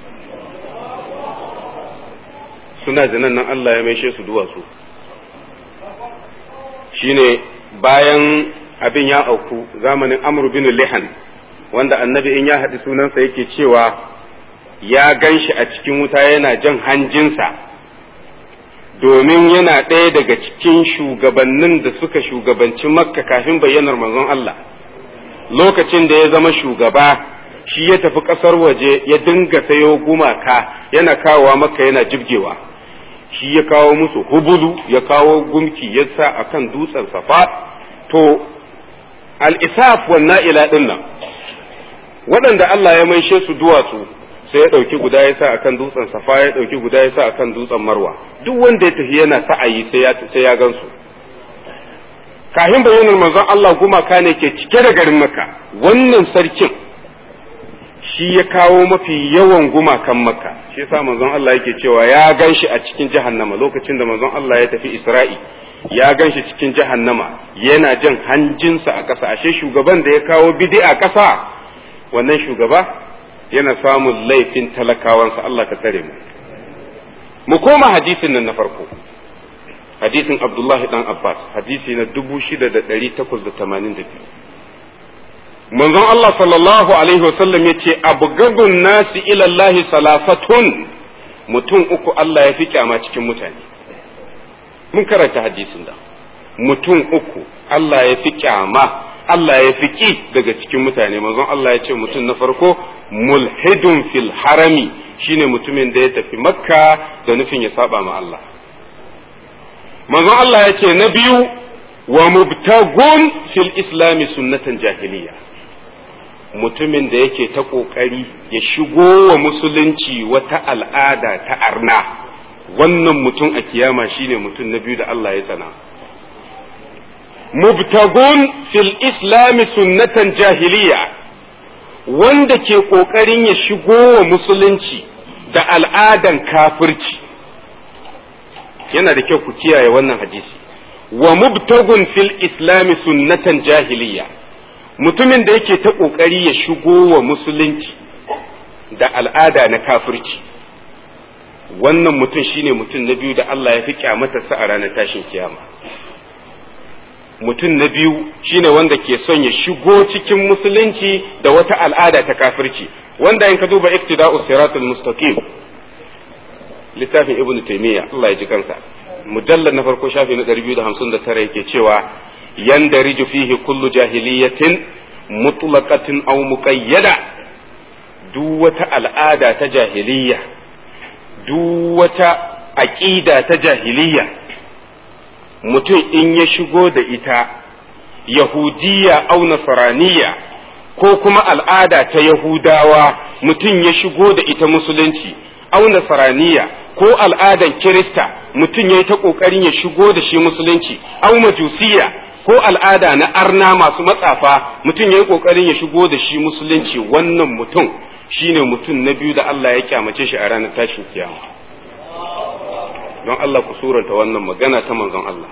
Suna zinan nan Allah ya maishe su duwatsu. Shine bayan abin ya auku zamanin Amr bin Lihan, wanda annabi in ya haɗi sunansa yake cewa ya gan shi a cikin wuta yana jan hanjinsa, domin yana ɗaya daga cikin shugabannin da suka shugabanci Makka kafin bayyanar manzon Allah. Lokacin da ya zama shugaba, shi ya tafi ƙasar waje ya dinga sayo gumaka yana kawowa Makka yana jibgewa. Shi ya kawo musu hubulu, ya kawo gumki ya sa akan dutsen Safa. To al-Isaf wan Na'ila din nan waɗanda Allah ya maishe su duwatsu, sai ya ɗauki guda ya sa akan dutsen Safa, ya ɗauki guda ya sa akan dutsen Marwa. Duk wanda ya tafi yana sa'ayi sai ya gansu. Kafin bayyanar manzon Allah gumaka ne ke cike da garin Makka. Wannan sarkin shi ya kawo mafi yawan gumakan Makka. Shi yasa manzon Allah yake cewa ya ganshi a cikin jahannama lokacin da manzon Allah ya tafi Isra'i. Ya ganshi cikin jahannama yana jan hanjinsa a ƙasa. Ashe shugaban da ya kawo bid'a ƙasa, wannan shugaba yana samun laifin talakawansa. Allah ka tsare mu. Mu koma hadisin nan na farko. Hadisin Abdullahi dan Abbas, hadisi na 6882. Manzon Allah sallallahu alaihi wasallam yace abgadun nasi ila Allah salasatun, mutum uku Allah ya fi kyama cikin mutane. Mun karanta hadisin da mutum uku Allah ya fi kyama, Allah ya fi ki daga cikin mutane. Manzon Allah ya ce mutum na farko mulhidun fil harami, shine mutumin da ya tafi Makka da nufin ya saba ma Allah. Manzon Allah ya ce na biyu wa mubtagun fil islami sunnatan jahiliya, mutumin da yake ta kokari ya shigo wa musulunci wata al'ada ta arna. Wannan mutum a kiyama shine mutum na biyu da Allah ya tsana. Mubtagun fil islami sunnatan jahiliya, wanda ke kokarin ya shigo wa musulunci da al'adan kafirci. Yana da kyau ku kiyaye wannan hadisi. Wa mubtagun fil islami sunnatan jahiliya, mutumin da yake ta kokari ya shigo wa musulunci da al'ada na kafirci. wannan mutum shine mutum na biyu da Allah ya fi kyamatarsa a ranar tashin kiyama. Mutum na biyu shine wanda ke son ya shigo cikin musulunci da wata al'ada ta kafirci, wanda in ka duba iktida'us siratul mustaqim littafin ibnu taymiya Allah ya ji kansa, mujallad na farko shafi na 259 yake cewa yandariju fihi kullu jahiliyatin mutlaqatin aw muqayyada, duk wata al'ada ta jahiliya, duk wata aqida ta jahiliya, mutum in ya shigo da ita yahudiya aw nasraniya ko kuma al'ada ta yahudawa mutum ya shigo da ita musulunci aw nasraniya ko al'adan kirista mutum ya yi ta ƙoƙarin ya shigo da shi musulunci aw majusiya ko al'ada na arna masu matsafa mutum ya yi ƙoƙarin ya shigo da shi musulunci, wannan mutum shine mutum na biyu da Allah ya kyamace shi a ranar tashin kiyama. Don Allah ku suranta wannan magana ta manzon Allah.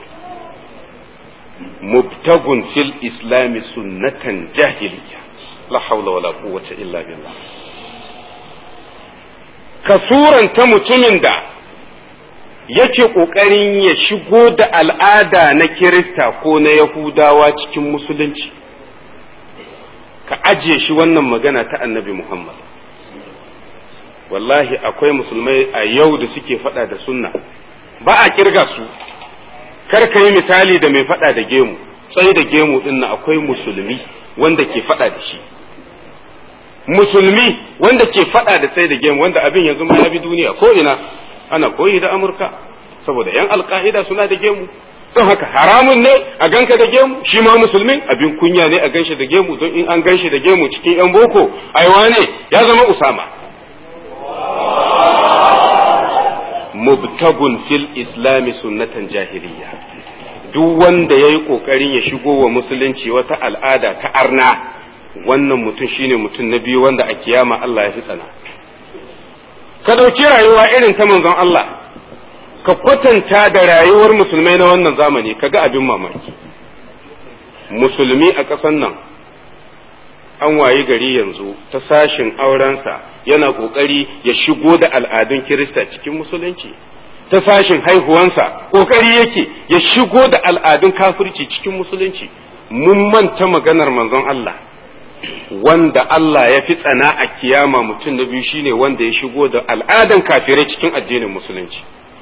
Mubtagun fil islami sunnatan jahiliya la hawla wala quwwata illa billah. Ka suranta mutumin da yake ƙoƙarin ya shigo da al'ada na Kirista ko na Yahudawa cikin musulunci, ka ajiye shi wannan magana ta annabi Muhammad. Wallahi akwai musulmai a yau da suke faɗa da sunna, ba a kirga su, kar ka yi misali da mai faɗa da gemu, tsaye da gemu ɗin na akwai musulmi wanda ke faɗa da shi. Musulmi wanda ke faɗa da tsaye da gemu, wanda abin yanzu ma ya bi duniya ko ina. Ana koyi da Amurka saboda ‘yan alka'ida suna da gemu, don haka haramun ne a ganka da gemu, shi ma musulmin abin kunya ne a ganshi da gemu, don in an ganshi da gemu cikin ‘yan boko aiwa ne ya zama Usama. Mubtagun fil islami sunnatan jahiliya, duk wanda ya yi ƙoƙarin ya shigo wa musulunci wata al'ada ta arna, wannan mutum shine mutum na biyu wanda a kiyama Allah ya fi tsana. Ka ɗauki rayuwa irin ta manzon Allah, ka kwatanta da rayuwar musulmai na wannan zamani, ka ga abin mamaki. Musulmi a ƙasan nan an wayi gari yanzu ta sashin aurensa yana ƙoƙari ya shigo da al'adun Kirista cikin musulunci, ta sashin haihuwansa ƙoƙari yake ya shigo da al'adun kafirci cikin musulunci. Mun manta maganar manzon Allah. Wanda Allah ya fi tsana a kiyama mutum na biyu shine wanda ya shigo da al'adan kafirai cikin addinin musulunci.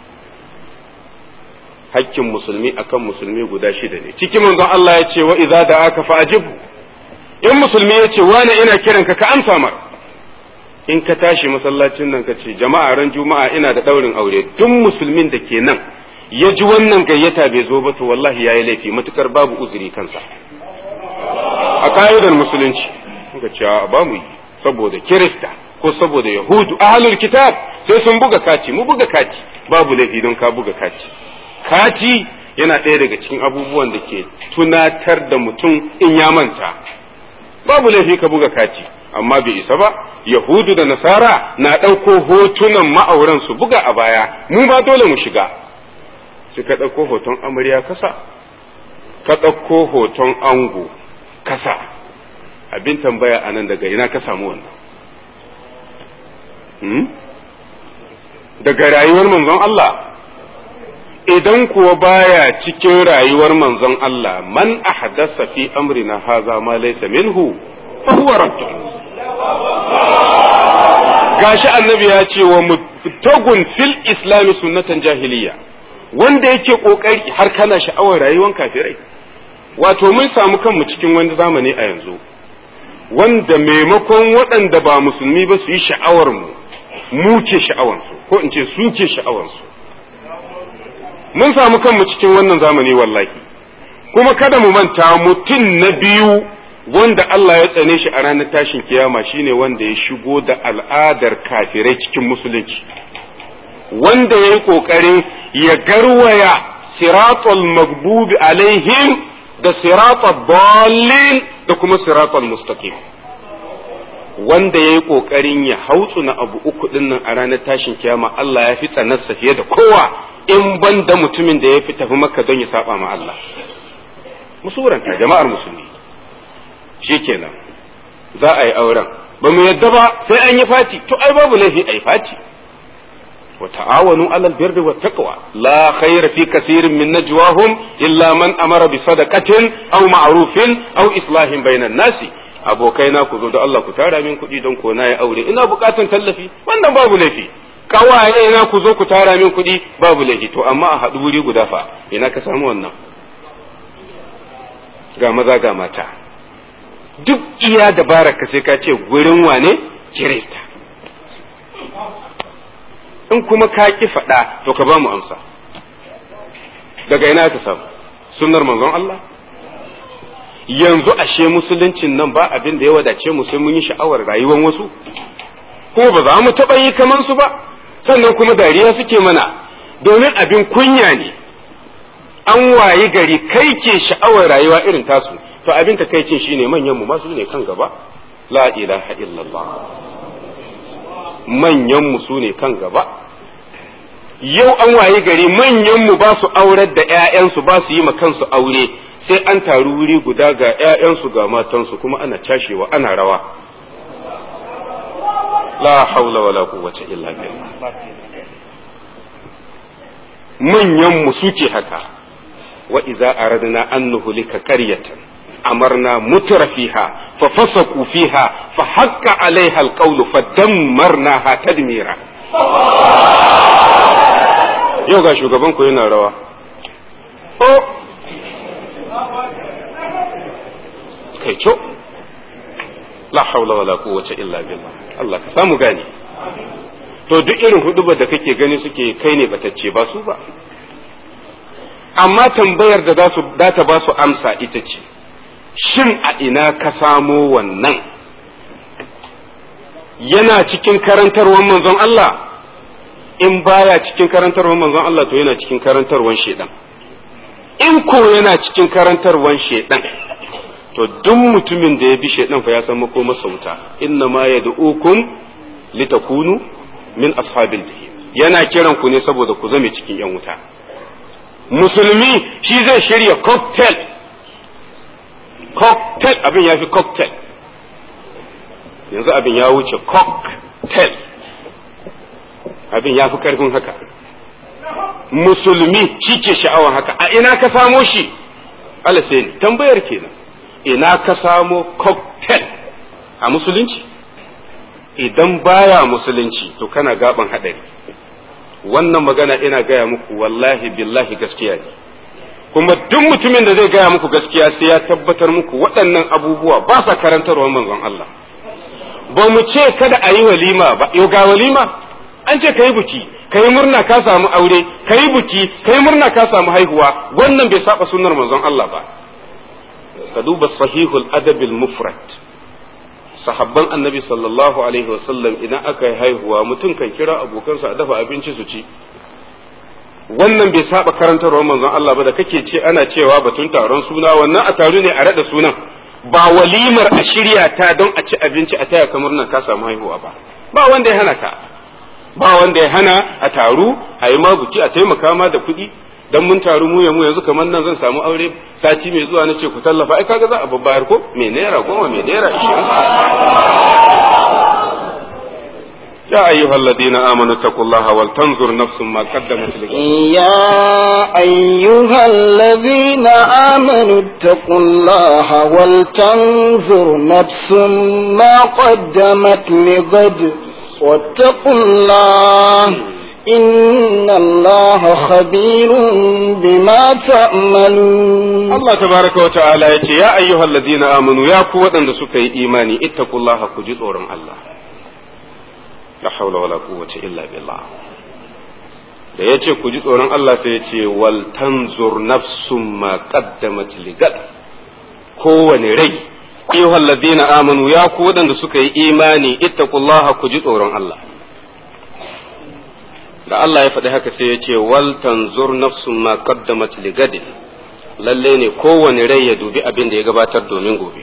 Hakkin musulmi akan musulmi guda shida ne. Cikin manzon Allah ya ce wa idza da'aka fa'ajibu. In musulmi ya ce wani ina kiran ka amsa mar. In ka tashi masallacin nan ka ce jama'a ran juma'a ina da daurin aure, duk musulmin da ke nan ya ji wannan gayyata bai zo ba to wallahi yayi laifi matukar babu uzuri kansa. A ka'idar musulunci ga cewa ba mu yi saboda Kirista ko saboda Yahudu ahlul kitab sai sun buga kati, mu buga kati babu laifi don ka buga kati. Kati yana ɗaya daga cikin abubuwan da ke tunatar da mutum in ya manta, babu laifi ka buga kati, amma bai isa ba. Yahudu da Nasara na ɗauko hotunan ma'auran su buga a baya, mu ba dole mu shiga. Suka ɗauko hoton amarya kasa, ka ɗauko hoton ango kasa. Abin tambaya a nan daga ina ka samu wannan? Daga rayuwar manzon Allah. Idan kuwa baya cikin rayuwar manzon Allah, man ahdasa fi amrina haza ma laysa minhu fa huwa radd. Gashi annabi ya ce wa mutagun fil islam sunnatan jahiliya, wanda yake kokari har kana sha'awar rayuwar kafirai. Wato mun samu kanmu cikin wani zamani a yanzu wanda maimakon waɗanda ba musulmi ba su yi sha'awar mu ke sha'awansu, ko in ce su ke sha'awansu. Mun samu kanmu cikin wannan zamani wallahi. Kuma kada mu manta mutum na biyu wanda Allah ya tsane shi a ranar tashin kiyama shine wanda ya shigo da al'adar kafirai cikin musulunci, wanda ya yi ƙoƙarin ya garwaya siratul magbubi alaihim da siratul dallin da kuma siratul mustaqim, wanda ya yi ƙoƙarin ya hautsuna abu uku dinnan a ranar tashin kiyama Allah ya fi tsanarsa fiye da kowa in ban da mutumin da ya fi tafi Makka don ya saba ma Allah. Musuranta jama'ar musulmi, shikenan za a yi auren, ba mu yadda ba sai an yi fati, to ai babu laifi a yi fati. Wa ta'awanu 'alal birri wat taqwa la khayra fi kaseerin min najwahum illa man amara bi sadaqatin aw ma'rufin aw islahin bainan nasi. Abokaina ku zo da Allah ku tara min kuɗi don ko na yi aure ina bukatan tallafi, wannan babu laifi. Kawaye na ku zo ku tara min kuɗi babu laifi, to amma a haɗu wuri guda fa ina ka samu wannan? Ga maza ga mata, duk iya dabarar ka sai ka ce gurin wane kirista. In kuma ka ki faɗa to ka ba mu amsa, daga ina ka samu sunnar manzon Allah? Yanzu ashe musuluncin nan ba abin da ya wadace mu sai mun yi sha'awar rayuwar wasu, ko ba za mu taɓa yi kaman su ba, sannan kuma dariya suke mana domin abin kunya ne. An wayi gari kai ke sha'awar rayuwa irin tasu, to abin takaicin shine manyan mu masu ne kan gaba. La ilaha illallah, manyan mu su ne kan gaba. Yau an wayi gari manyan mu ba su aurar da ƴaƴansu, ba su yi ma kansu aure, sai an taru wuri guda ga ƴaƴansu ga matansu kuma ana cashewa ana rawa. La haula wala quwwata illa billah. Manyan mu suke haka. Wa idza aradna an nuhlika qaryatan amarna mutrafiha fa fasaqu fiha fa haqqa alaiha alqawlu fadammarnaha tadmira. Yau ga shugaban ku yana rawa. Kai co, la haula wala quwwata illa billah. Allah ka samu gane. To duk irin hudubar da kake gani suke kai ne batacce ba su ba. Amma tambayar da za ta ba su amsa ita ce, shin a ina ka samo wannan? Yana cikin karantarwar manzon Allah? In baya cikin karantarwar manzon Allah to yana cikin karantarwar shedan. In ko yana cikin karantarwar shedan, to duk mutumin da ya bi shedan fa ya san mako masa wuta. Inna ma yad'ukum litakunu min ashabil jahim. Yana kiran ku ne saboda ku zame cikin yan wuta. Musulmi shi zai shirya cocktail abin ya fi cocktail, yanzu abin ya wuce cocktail, abin ya fi karfin haka. Musulmi shi ke sha'awar haka. A ina ka samo shi? Alasai tambayar kenan, ina ka samo cocktail a musulunci? Idan baya musulunci to kana gaban hadari. Wannan magana ina gaya muku wallahi billahi gaskiya ne, kuma duk mutumin da zai gaya muku gaskiya sai ya tabbatar muku waɗannan abubuwa ba sa karantarwar manzon Allah. Ba mu ce kada a yi walima ba, yau ga walima an ce ka yi buki, ka yi murna ka samu aure, ka yi buki, ka yi murna ka samu haihuwa, wannan bai saba sunnar manzon Allah ba. Ka duba sahihul adabil mufrad, sahabban annabi sallallahu alaihi wasallam idan aka yi haihuwa mutum kan kira abokansa a dafa abinci su ci. Wannan bai saba karantarwar manzon Allah ba da kake ce ana cewa batun taron suna, wannan a taru ne a rada sunan, ba walimar a shirya ta don a ci abinci a taya kamar nan ka samu haihuwa ba. Ba wanda ya hana ka, ba wanda ya hana a taru a yi mabuki a taimaka ma da kuɗi. Dan mun taru mu yanzu kamar nan zan samu aure sati mai zuwa nace ku tallafa, ai kaga za a babbayar ko me naira 10 me naira 20. Ya ayyuhalladhina amanu taqullaha wal tanzur nafsum ma qaddamat lighad. Ya ayyuhalladhina amanu taqullaha wal tanzur nafsum ma qaddamat lighad wattaqullaha إن الله خبير بما تعملون. الله تبارك وتعالى يا أيها الذين آمنوا يا قوة أن سكي إيماني اتقوا الله كجد أورم الله لا حول ولا قوة إلا بالله. da ya ce ku ji tsoron Allah sai ya ce wal tanzur nafsum ma qaddamat ligad, kowane rai ayyuhal ladina amanu ya ku wadanda suka yi imani ittaqullaha ku ji tsoron Allah. Da Allah ya faɗi haka sai ya ce wal tanzur nafsun ma qaddamat ligadin, lalle ne kowane rai ya dubi abin da ya gabatar domin gobe.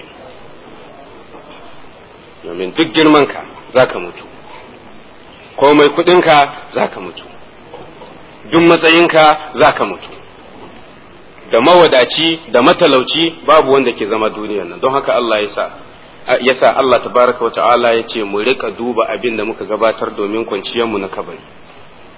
Domin duk girmanka zaka mutu, komai kuɗinka zaka mutu, duk matsayinka zaka mutu, da mawadaci da matalauci babu wanda ke zama duniyar nan. Don haka Allah ya sa Allah tabaraka wa ta'ala ya ce mu rika duba abin da muka gabatar domin kwanciyarmu na kabari.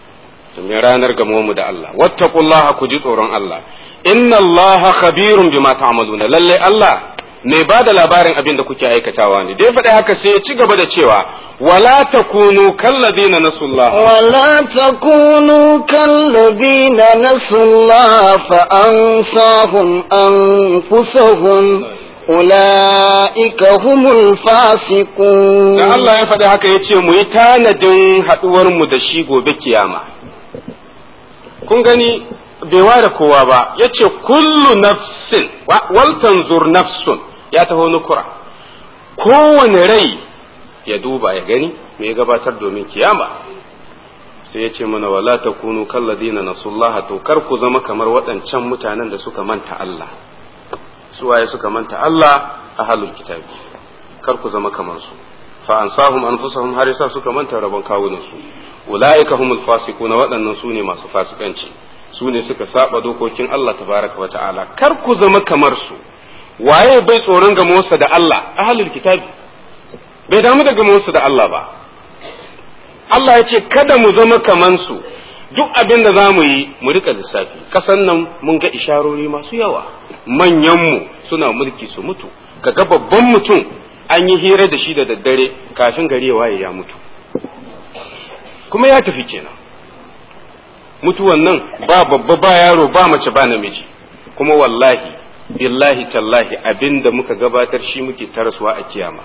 domin ranar gamuwar mu da Allah wattaqullaha ku ji tsoron Allah inna Allaha khabirun bima ta'maluna lalle Allah mai ba da labarin abin da kuke aikatawa ne dai faɗi haka sai ya ci gaba da cewa wala takunu kalladina nasullah ولا تكونوا كالذين نسوا الله فأنساهم أنفسهم أولئك هم الفاسقون da Allah ya faɗi haka ya ce mu yi tanadin haɗuwar mu da shi gobe kiyama kun gani bai ware kowa ba ya ce kullu nafsin wal tanzur nafsun ya taho nukura kowane rai ya duba ya gani me ya gabatar domin kiyama sai ya ce mana wala takunu kalladina nasullaha to kar ku zama kamar waɗancan mutanen da suka manta Allah su waye suka manta Allah ahlul kitabi kar ku zama kamar su fa ansahum anfusahum har yasa suka manta rabon kawunan su ulaika humul fasiquna waɗannan su ne masu fasikanci su ne suka saba dokokin Allah tabaraka wa ta'ala kar ku zama kamar su waye bai tsoron gamonsa da Allah ahlul kitabi bai damu da gamonsa da Allah ba Allah ya ce kada mu zama kaman su duk abin da za mu yi mu rika lissafi kasan nan mun ga isharori masu yawa manyanmu suna mulki su mutu kaga babban mutum an yi hira da shi da daddare kafin gari ya waye ya mutu kuma ya tafi kenan mutuwan nan ba babba ba yaro ba mace ba namiji kuma wallahi billahi tallahi abinda muka gabatar shi muke taraswa a kiyama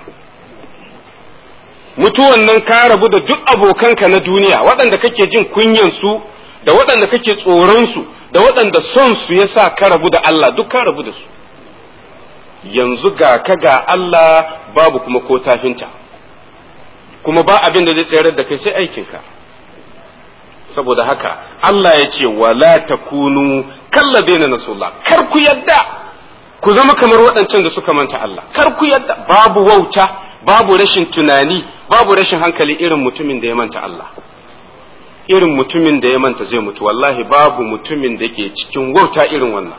mutuwan nan ka rabu da duk abokanka na duniya waɗanda kake jin kunyan su da waɗanda kake tsoron su da waɗanda son su yasa ka rabu da Allah duk ka rabu da su yanzu ga ka ga Allah babu kuma ko tafinta kuma ba abin da zai tsayar da kai sai aikinka saboda haka Allah ya ce wala takunu kalladina nasullah kar ku yadda ku zama kamar waɗancan da suka manta Allah kar ku yadda babu wauta babu rashin tunani babu rashin hankali irin mutumin da ya manta Allah irin mutumin da ya manta zai mutu wallahi babu mutumin da ke cikin wauta irin wannan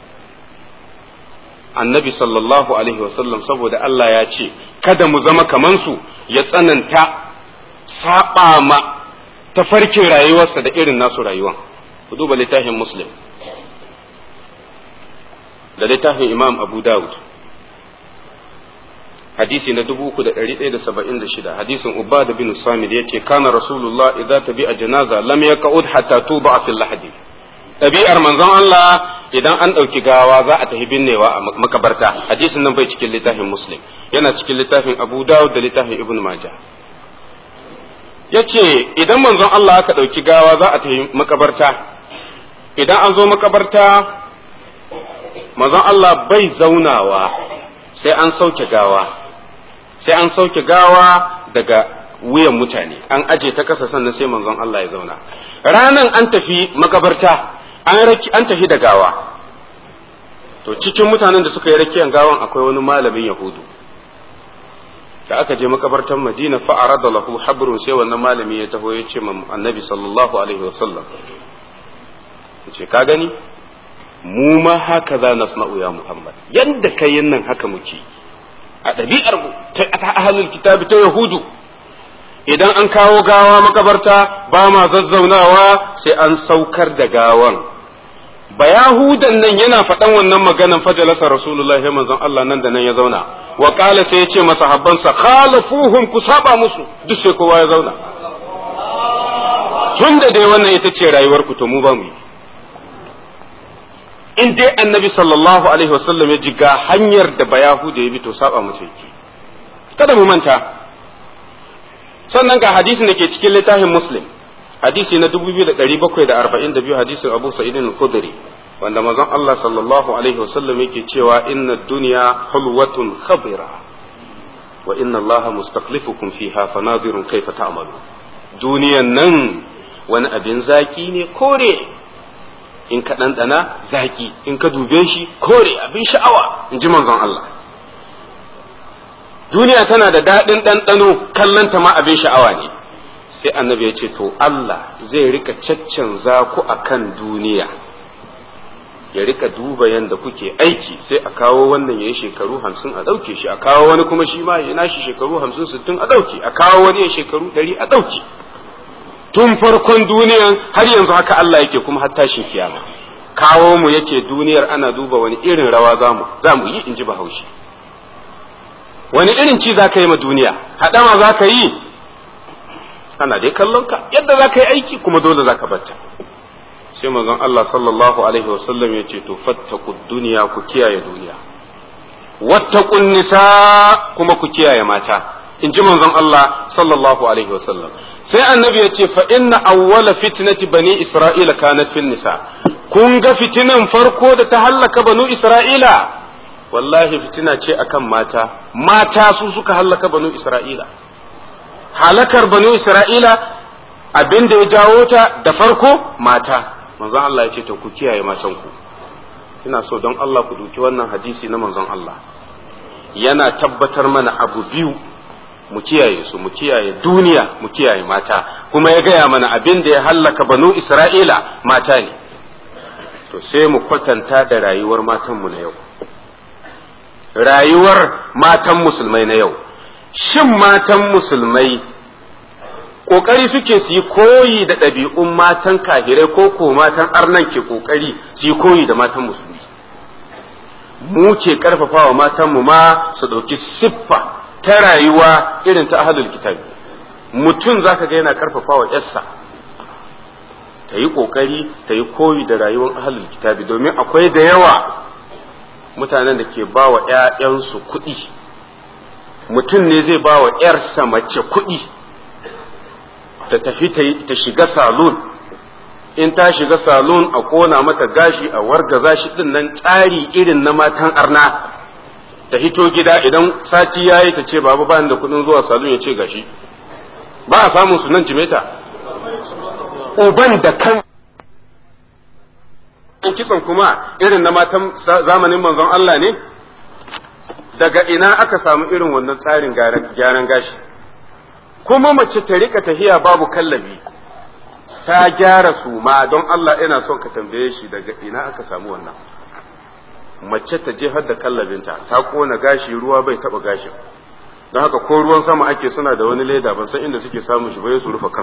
annabi sallallahu alaihi wasallam saboda Allah ya ce kada mu zama kaman su ya tsananta saba ma tafarkin rayuwarsa da irin nasu rayuwan ku duba littafin muslim da littafin imam abu dawud hadisi na 3176 hadisin ubada bin samid yace kana rasulullah idza tabi'a janaza lam yaqud hatta tuba fil lahdi ɗabi'ar manzon Allah idan an ɗauki gawa za a tafi binnewa a makabarta hadisin nan bai cikin littafin muslim yana cikin littafin abu dawud da littafin ibn majah yace idan manzon Allah aka ɗauki gawa za a tafi makabarta idan an zo makabarta manzon Allah bai zaunawa sai an sauke gawa daga wuyan mutane an aje ta kasa sannan sai manzon Allah ya zauna ranan an tafi makabarta an tafi da gawa to cikin mutanen da suka yi rakiyan gawan akwai wani malamin yahudu da aka je makabartan madina fa arada lahu habrun sai wannan malami ya taho ya ce ma annabi sallallahu alaihi wasallam ce ka gani mu ma haka za nasna'u ya muhammad yanda kai nan haka muke a ɗabi'ar mu ta ahlul kitabi ta yahudu idan an kawo gawa makabarta ba ma zazzaunawa sai an saukar da gawan ba yahudan nan yana faɗan wannan maganan fajalasa rasulullahi manzon Allah nan da nan ya zauna wa qala sai ya ce masahabbansa khalafuhum ku saba musu duk sai kowa ya zauna tun da dai wannan ita ce rayuwar ku to mu ba mu yi in dai annabi sallallahu alaihi wasallam ya ji ga hanyar da ba yahuda ya bi to saba musu yake kada mu manta sannan ga hadisin da ke cikin littafin muslim hadisi na 2742 hadisin abu sa'id al-khudri wanda manzon Allah sallallahu alaihi wasallam yake cewa inna dunya hulwatun khabira wa inna Allah mustaqlifukum fiha fanadirun kayfa ta'malu duniyan nan wani abin zaki ne kore in ka dandana zaki in ka dube shi kore abin sha'awa in ji manzon Allah duniya tana da daɗin ɗanɗano kallanta ma abin sha'awa ne sai annabi ya ce to Allah zai rika caccanza ku akan duniya ya rika duba yanda kuke aiki sai a kawo wannan ya yi shekaru 50 a ɗauke shi a kawo wani kuma shi ma ya nashi shekaru 50 60 a ɗauke a kawo wani ya shekaru 100 a ɗauke tun farkon duniyan har yanzu haka Allah yake kuma har tashin kiyama. Kawo mu yake duniyar ana duba wani irin rawa za mu yi in ji Bahaushe. Wani irin ci za ka yi ma duniya, haɗama za ka yi, ana dai kallon ka yadda za ka yi aiki kuma dole za ka batta. Sai manzon Allah sallallahu alaihi wasallam ya ce to fattaku duniya, ku kiyaye duniya, wattaqun nisa kuma ku kiyaye mata, in ji manzon Allah sallallahu alaihi wasallam. Sai annabi ya ce fa inna awwala fitnati bani isra'ila kanat fin nisa. Kun ga fitinan farko da ta hallaka banu isra'ila, wallahi fitina ce akan mata, mata su suka hallaka banu isra'ila. Halakar banu isra'ila abin da ya jawo ta da farko mata. Manzon Allah ya ce to ku kiyaye matanku. Ina so don Allah ku duki wannan hadisi na manzon Allah, yana tabbatar mana abu biyu, mu kiyaye su, mu kiyaye duniya, mu kiyaye mata, kuma ya gaya mana abin da ya hallaka banu Isra'ila mata ne. To sai mu kwatanta da rayuwar matanmu na yau, rayuwar matan musulmai na yau. Shin matan musulmai kokari suke su yi koyi da ɗabi'un matan kahirai ko matan arnan ke kokari su yi koyi da matan musulmi? Mu ke karfafawa matanmu ma su ɗauki siffa ta rayuwa irin ta ahlul kitabi. Mutum zaka ga yana karfafawa yarsa ta yi kokari ta yi koyi da rayuwar ahlul kitabi, domin akwai da yawa mutanen da ke ba wa ‘ya'yansu kuɗi. Mutum ne zai ba wa ‘yarsa mace kuɗi ta tafi ta shiga salon, in ta shiga salon a kona mata gashi a wargaza shi din nan tsari irin na matan arna, ta hito gida idan sati yayi ta ce babu bani da kudin zuwa salon, ya ce gashi. Ba a samun su nan Jimeta. Uban da kan kitson kuma irin na matan zamanin manzon Allah ne. Daga ina aka samu irin wannan tsarin gyaran gashi? Kuma mace ta rika tahiya babu kallabi, ta gyara suma. Don Allah ina son ka tambaye shi daga ina aka samu wannan? Mace ta jefar da kallabinta, ta kona gashi, ruwa bai taba gashin. Don haka ko ruwan sama ake suna da wani leda, ban san inda suke samun shi bai su rufe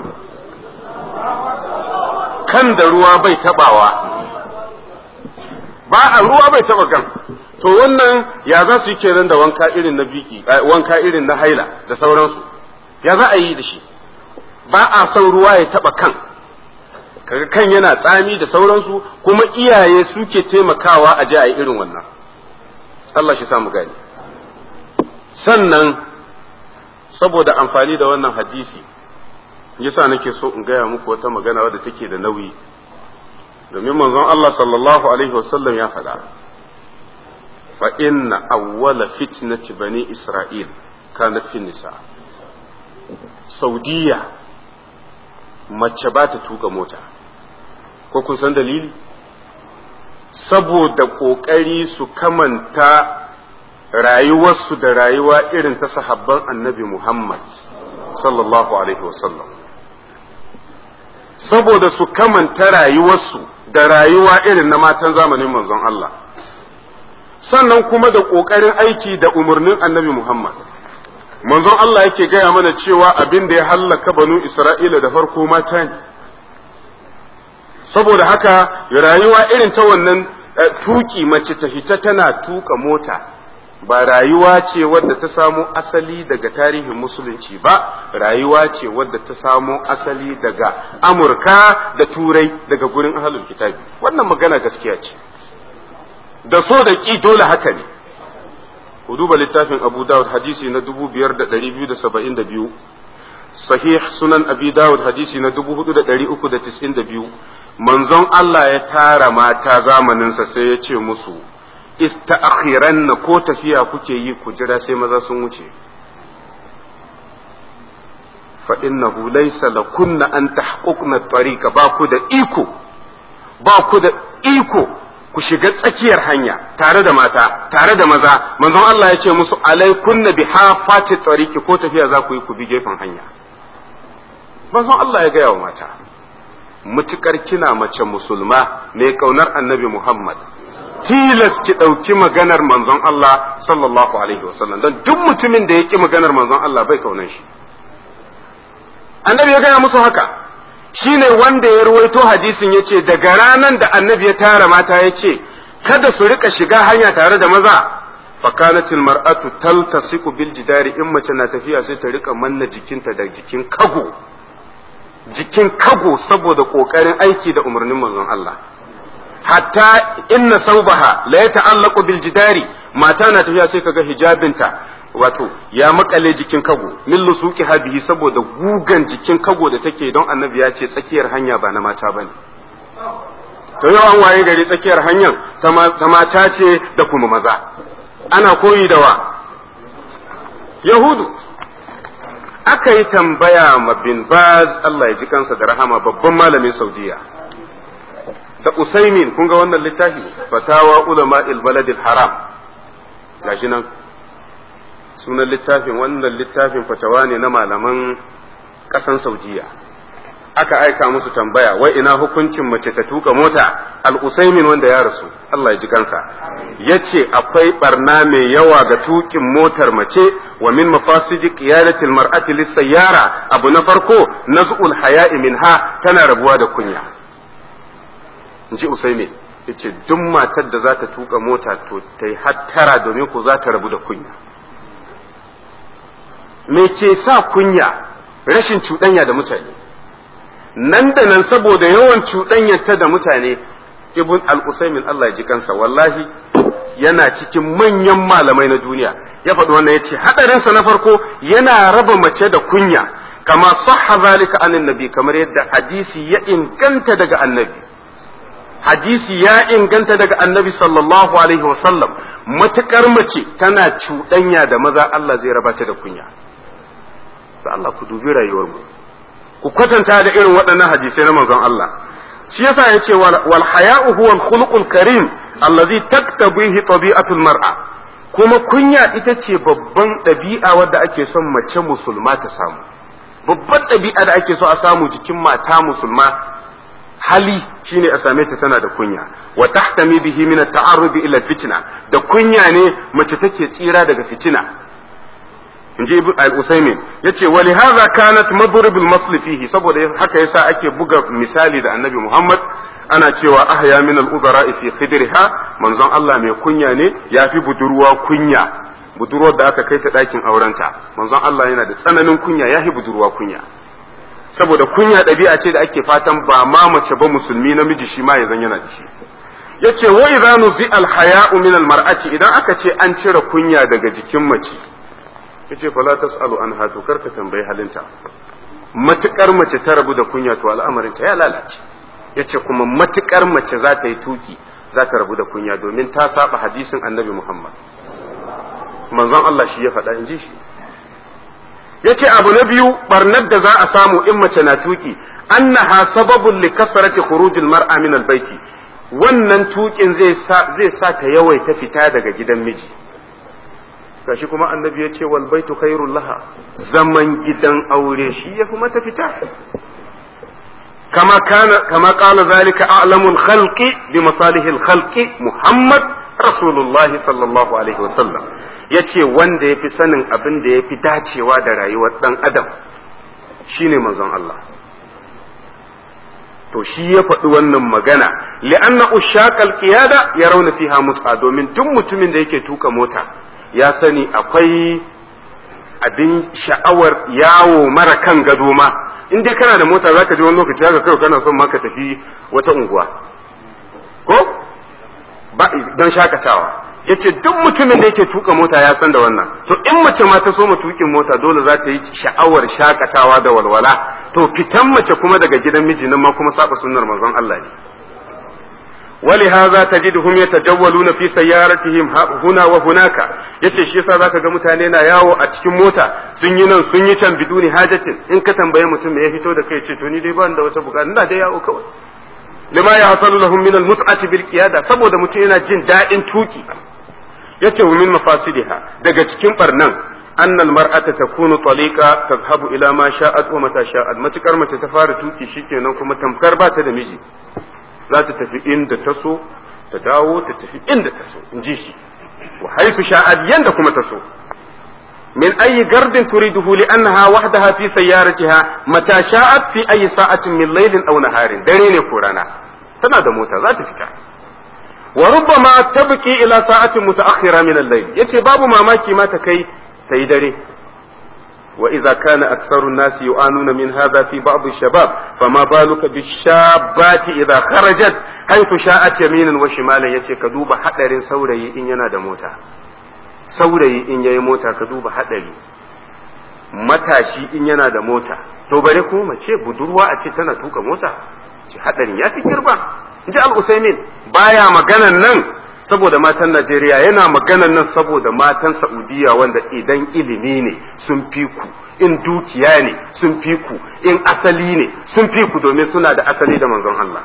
kan da ruwa bai tabawa, ba a ruwa bai taba kan. To wannan ya za su yi kenan da wanka irin na biki, wanka irin na haila da sauransu? Ya za a yi da shi? Ba a son ruwa ya taba kan, kaga kan yana tsami da sauransu, kuma iyaye suke taimakawa a je a yi irin wannan. Allah shi samu gani. Sannan saboda amfani da wannan hadisi yasa nake so in gaya muku wata magana wadda take da nauyi, domin manzon Allah sallallahu alaihi wasallam ya faɗa fa inna awwala fitnati bani Isra'il kanat fi nisa. Saudiya mace ba ta tuka mota, ko kun san dalili? Saboda kokari su kamanta rayuwarsu da rayuwa irin ta sahabban annabi Muhammad sallallahu alaihi wasallam, saboda su kamanta rayuwarsu da rayuwa irin na matan zamanin manzon Allah, sannan kuma da kokarin aiki da umarnin annabi Muhammad. Manzon Allah yake gaya mana cewa abin da ya hallaka banu Isra'ila da farko mata ne. Saboda haka rayuwa irin ta wannan tuki, mace ta fita tana tuka mota, ba rayuwa ce wadda ta samo asali daga tarihin musulunci ba, rayuwa ce wadda ta samo asali daga Amurka da Turai, daga gurin ahlul kitabi. Wannan magana gaskiya ce, da so da ki dole haka ne. Ku duba littafin Abu Dawud hadisi na 5272, sahih sunan Abi Dawud hadisi na 4392. Manzon Allah ya tara mata zamaninsa sai ya ce musu, ista'khiranna, ko tafiya kuke yi ku jira sai maza sun wuce. Fa innahu laysa lakunna an tahquqna tariqa, ba ku da iko ku shiga tsakiyar hanya tare da mata tare da maza. Manzon Allah ya ce musu alaikunna bihafati tariqi, ko tafiya za ku yi ku bi gefen hanya. Manzon Allah ya gaya wa mata, mutukar kina mace musulma mai kaunar annabi Muhammad, tilas ki ɗauki maganar manzon Allah sallallahu alaihi wasallam, don duk mutumin da ya ƙi maganar manzon Allah bai kaunar shi. Annabi ya gaya musu haka, shine wanda ya ruwaito hadisin yace daga ranan da annabi ya tara mata yace kada su rika shiga hanya tare da maza fakanatil mar'atu taltasiqu bil jidari in mace na tafiya sai ta rika manna jikinta da jikin kago saboda kokarin aiki da umarnin manzon Allah hatta inna saubaha la yata'allaqu bil jidari mata na tafiya sai kaga hijabinta wato ya makale jikin kago min lusuki hadihi saboda gugan jikin kago da take don annabi ya ce tsakiyar hanya ba na mata bane to yau an waye gari tsakiyar hanyar ta mata ce da kuma maza ana koyi da wa yahudu aka yi tambaya ma bin baz Allah ya ji kansa da rahama babban malamin saudiya da usaimin kun ga wannan littafi fatawa ulama baladil haram gashi nan sunan littafin wannan littafin fatawa ne na malaman kasan saudiya aka aika musu tambaya wai ina hukuncin mace ta tuka mota al-usaimin wanda ya rasu Allah ya ji kansa yace akwai barna mai yawa ga tukin motar mace wa min mafasidi qiyadati al-mar'ati lis-sayyara abu na farko naz'ul haya'i minha tana rabuwa da kunya inji usaimin yace duk matar da za ta tuka mota to ta yi hattara domin ku za ta rabu da kunya me ke sa kunya rashin cuɗanya da mutane nan da nan saboda yawan cuɗanyarta da mutane ibn al-usaymin Allah ya ji kansa wallahi yana cikin manyan malamai na duniya ya faɗi wannan yace hadarinsa na farko yana raba mace da kunya kama sahha zalika anin nabi kamar yadda hadisi ya inganta daga annabi hadisi ya inganta daga annabi sallallahu alaihi wasallam matukar mace tana cuɗanya da maza Allah zai raba ta da kunya da Allah ku dubi rayuwar mu ku kwatanta da irin waɗannan hadisai na manzon Allah shi yasa yace wal haya'u huwa al khuluqul karim allazi taktabihi tabi'atul mar'a kuma kunya ita ce babban ɗabi'a wadda ake son mace musulma ta samu babban ɗabi'a da ake so a samu jikin mata musulma hali shine a same ta tana da kunya wa tahtami bihi min at-ta'arrud ila fitna da kunya ne mace take tsira daga fitina inji ibn al-usaymin yace wa li hadha kanat madrib al-masl fihi saboda haka yasa ake buga misali da annabi Muhammad ana cewa ahya min al-uzara'i fi khidriha manzon Allah mai kunya ne yafi budurwa kunya budurwar da aka kai ta dakin aurenta manzon Allah yana da tsananin kunya yafi budurwa kunya saboda kunya ɗabi'a ce da ake fatan ba ma mace ba musulmi namiji shi ma yanzu yana da shi yace wa idza nuzi al-haya'u min al-mar'ati idan aka ce an cire kunya daga jikin mace yace fala tasalu anha to karka tambayi halinta matukar mace ta rabu da kunya to al'amarin ta ya lalace yace kuma matukar mace za ta yi tuki za ta rabu da kunya domin ta saba hadisin annabi Muhammad manzon Allah shi ya faɗa inji shi yace abu na biyu barnar da za a samu in mace na tuki annaha sababun li kasrati khurujil mar'a min al-baiti wannan tukin zai sa ta yawaita fita daga gidan miji gashi kuma annabi ya ce wal baitu khairul laha zaman gidan aure shi yafi mata fita kama qala zalika a'lamul khalqi bi masalihil khalqi Muhammad Rasulullahi sallallahu alaihi wasallam yace wanda yafi sanin abin da yafi dacewa da rayuwar dan adam shine manzon Allah to shi ya faɗi wannan magana li'anna ushaqal qiyada yarawna fiha mut'a domin duk mutumin da yake tuka mota ya sani akwai abin sha'awar yawo mara kan gado ma in dai kana da mota zaka je wani lokaci haka kai kana son ma ka tafi wata unguwa ko ba don shakatawa yace duk mutumin da yake tuka mota ya san da wannan to in mace ma ta so ma tukin mota dole za ta yi sha'awar shakatawa da walwala to fitan mace kuma daga gidan miji nan ma kuma saba sunnar manzon Allah ne ولهذا تجدهم يتجولون في سيارتهم هنا وهناك yace shi yasa zaka ga mutane na yawo a cikin mota sun yi nan sun yi can biduni hajatin in ka tambaye mutum me ya fito da kai ce to ni dai ban da wata bukata ina da yawo kawai lima ya hasalu lahum min al-mut'ati bil qiyada saboda mutum yana jin dadin tuki yace wa min mafasidiha daga cikin barnan anna al-mar'ata takunu taliqa tadhhabu ila ma sha'at wa mata sha'at matukar mace ta fara tuki shikenan kuma tamkar ba ta da miji za ta tafi inda ta so ta dawo ta tafi inda ta so in ji shi wa haisu sha'ad yanda kuma ta so min ayi gardin turiduhu li annaha wahdaha fi sayyaratiha mata sha'at fi ayi sa'atin min laylin aw naharin, dare ne ko rana, tana da mota za ta fita. wa rubbama tabki ila sa'atin mutaakhira min al-layl, yace babu mamaki ma ta kai tayi dare. wa idza kana aktharu an-nas yu'anuna min hadha fi ba'd ash-shabab fama baluka bish-shabbati idza kharajat haythu sha'at yaminan wa shimalan, yace ka duba hadarin saurayi in yana da mota, saurayi in yayi mota ka duba hadari, matashi in yana da mota, to bare ko mace budurwa a ce tana tuka mota, ce hadarin ya fi girba. In ji al-Usaimin baya maganan nan saboda matan Najeriya, yana maganan nan saboda matan Saudiya wanda idan ilimi ne sun fi ku, in dukiya ne sun fi ku, in asali ne sun fi ku, domin suna da asali da manzon Allah.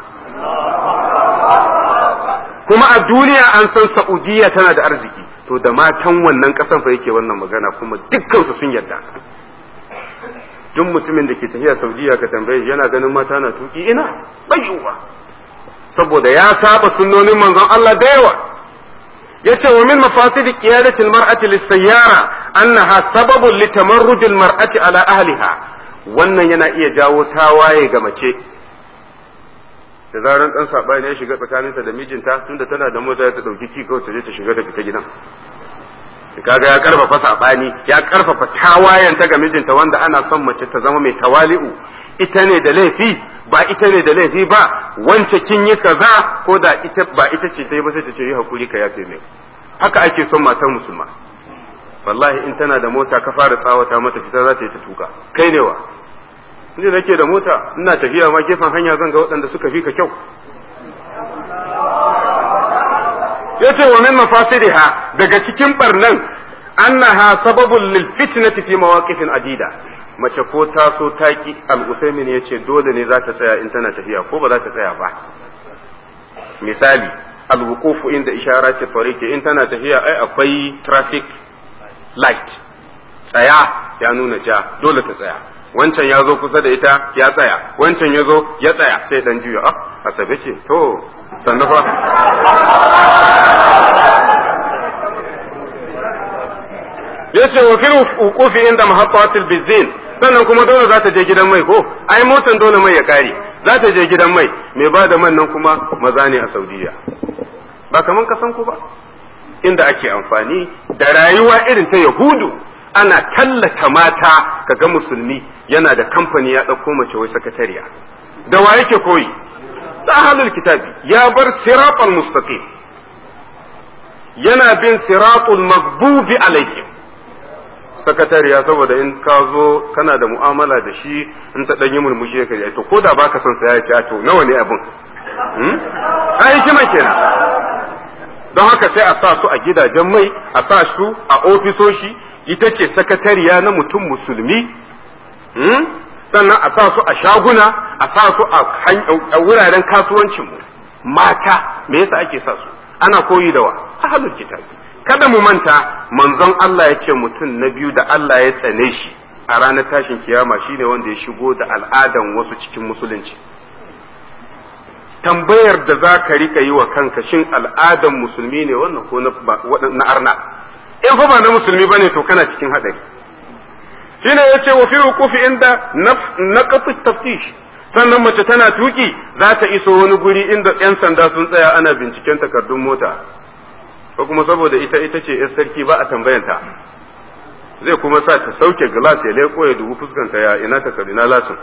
Kuma a duniya an san Saudiya tana da arziki, to da matan wannan kasan fa yake wannan magana, kuma dukkan su sun yarda. Duk mutumin da ke tafiya Saudiya ka tambaye yana ganin mata na tuki, ina bayyuwa saboda ya saba sunnonin manzon Allah da yawa. yace wa min mafasid qiyadati almar'ati lis-sayyara annaha sababun litamarrud almar'ati ala ahliha, wannan yana iya jawo tawaye ga mace da zaran dan sabani ya shiga tsakaninta da mijinta, tunda tana da mota ta dauki ki kawai ta je ta shiga da fita gidan. Kaga ya karfafa sabani, ya karfafa tawayen ta ga mijinta, wanda ana son mace ta zama mai tawali'u. Ita ne da laifi ba ita ne da laifi ba, wance kin yi kaza, ko da ita ba ita ce ta yi ba sai ta ce yi hakuri ka yafe mai. Haka ake son matar musulma. Wallahi in tana da mota ka fara tsawata mata fita za ta yi ta tuka, kai ne wa? Ni nake da mota ina tafiya ma gefen hanya zan ga waɗanda suka fi ka kyau. Yace wa min mafasidiha, daga cikin barnan annaha sababul lil fitnati fi mawaqifin adida. Mace ko ta so taki, al-Usaimin yace dole ne za ta tsaya in tana tafiya ko ba za ta tsaya ba. Misali, al-wuqufu inda isharati tariqi, in tana tafiya ai akwai traffic light, tsaya ya nuna ja, dole ta tsaya. Wancan ya zo kusa da ita ya tsaya, wancan ya zo ya tsaya, sai dan juya, Asabe ce to sannu fa. Yace wa fil wuqufi inda mahattatil bizin, sannan kuma dole za ta je gidan mai ko, ai motan dole mai ya kare, za ta je gidan mai, mai ba da man nan kuma maza ne a Saudiya, ba kaman kasan ku ba, inda ake amfani da rayuwa irin ta Yahudu, ana tallata mata, kaga musulmi yana da kamfani ya ɗauko mace wai sakatariya, da wa yake koyi? Da ahlul kitabi, ya bar siratal mustaqim, yana bin siratul maghdubi alaihim. Sakatariya saboda in ka zo kana da mu'amala da shi, in ta ɗan yi murmushi ka to ko da baka son sa ya ce to nawa ne abin? Ai hikima kenan. Don haka sai a sa su a gidajen mai, a sa su a ofisoshi, ita ce sakatariya na mutum musulmi, sannan a sa su a shaguna, a sa su a wuraren kasuwancinmu. Mata me yasa ake sa su? Ana koyi da wa? Ahlul kitabi. Kada mu manta, manzon Allah ya ce mutum na biyu da Allah ya tsane shi a ranar tashin kiyama shine wanda ya shigo da al'adan wasu cikin musulunci. Tambayar da za ka rika yi wa kanka, shin al'adan musulmi ne wannan ko na arna? In fa ba na musulmi bane to kana cikin hadari. Shine yace wa fi wuqufi inda naqat taftish, sannan mace tana tuki za ta iso wani guri inda yan sanda sun tsaya ana binciken takardun mota, ko kuma saboda ita ce yar sarki ba a tambayanta, zai kuma sa ta sauke glass ya leko ya dubi fuskanta, ya ina takardu na lasin,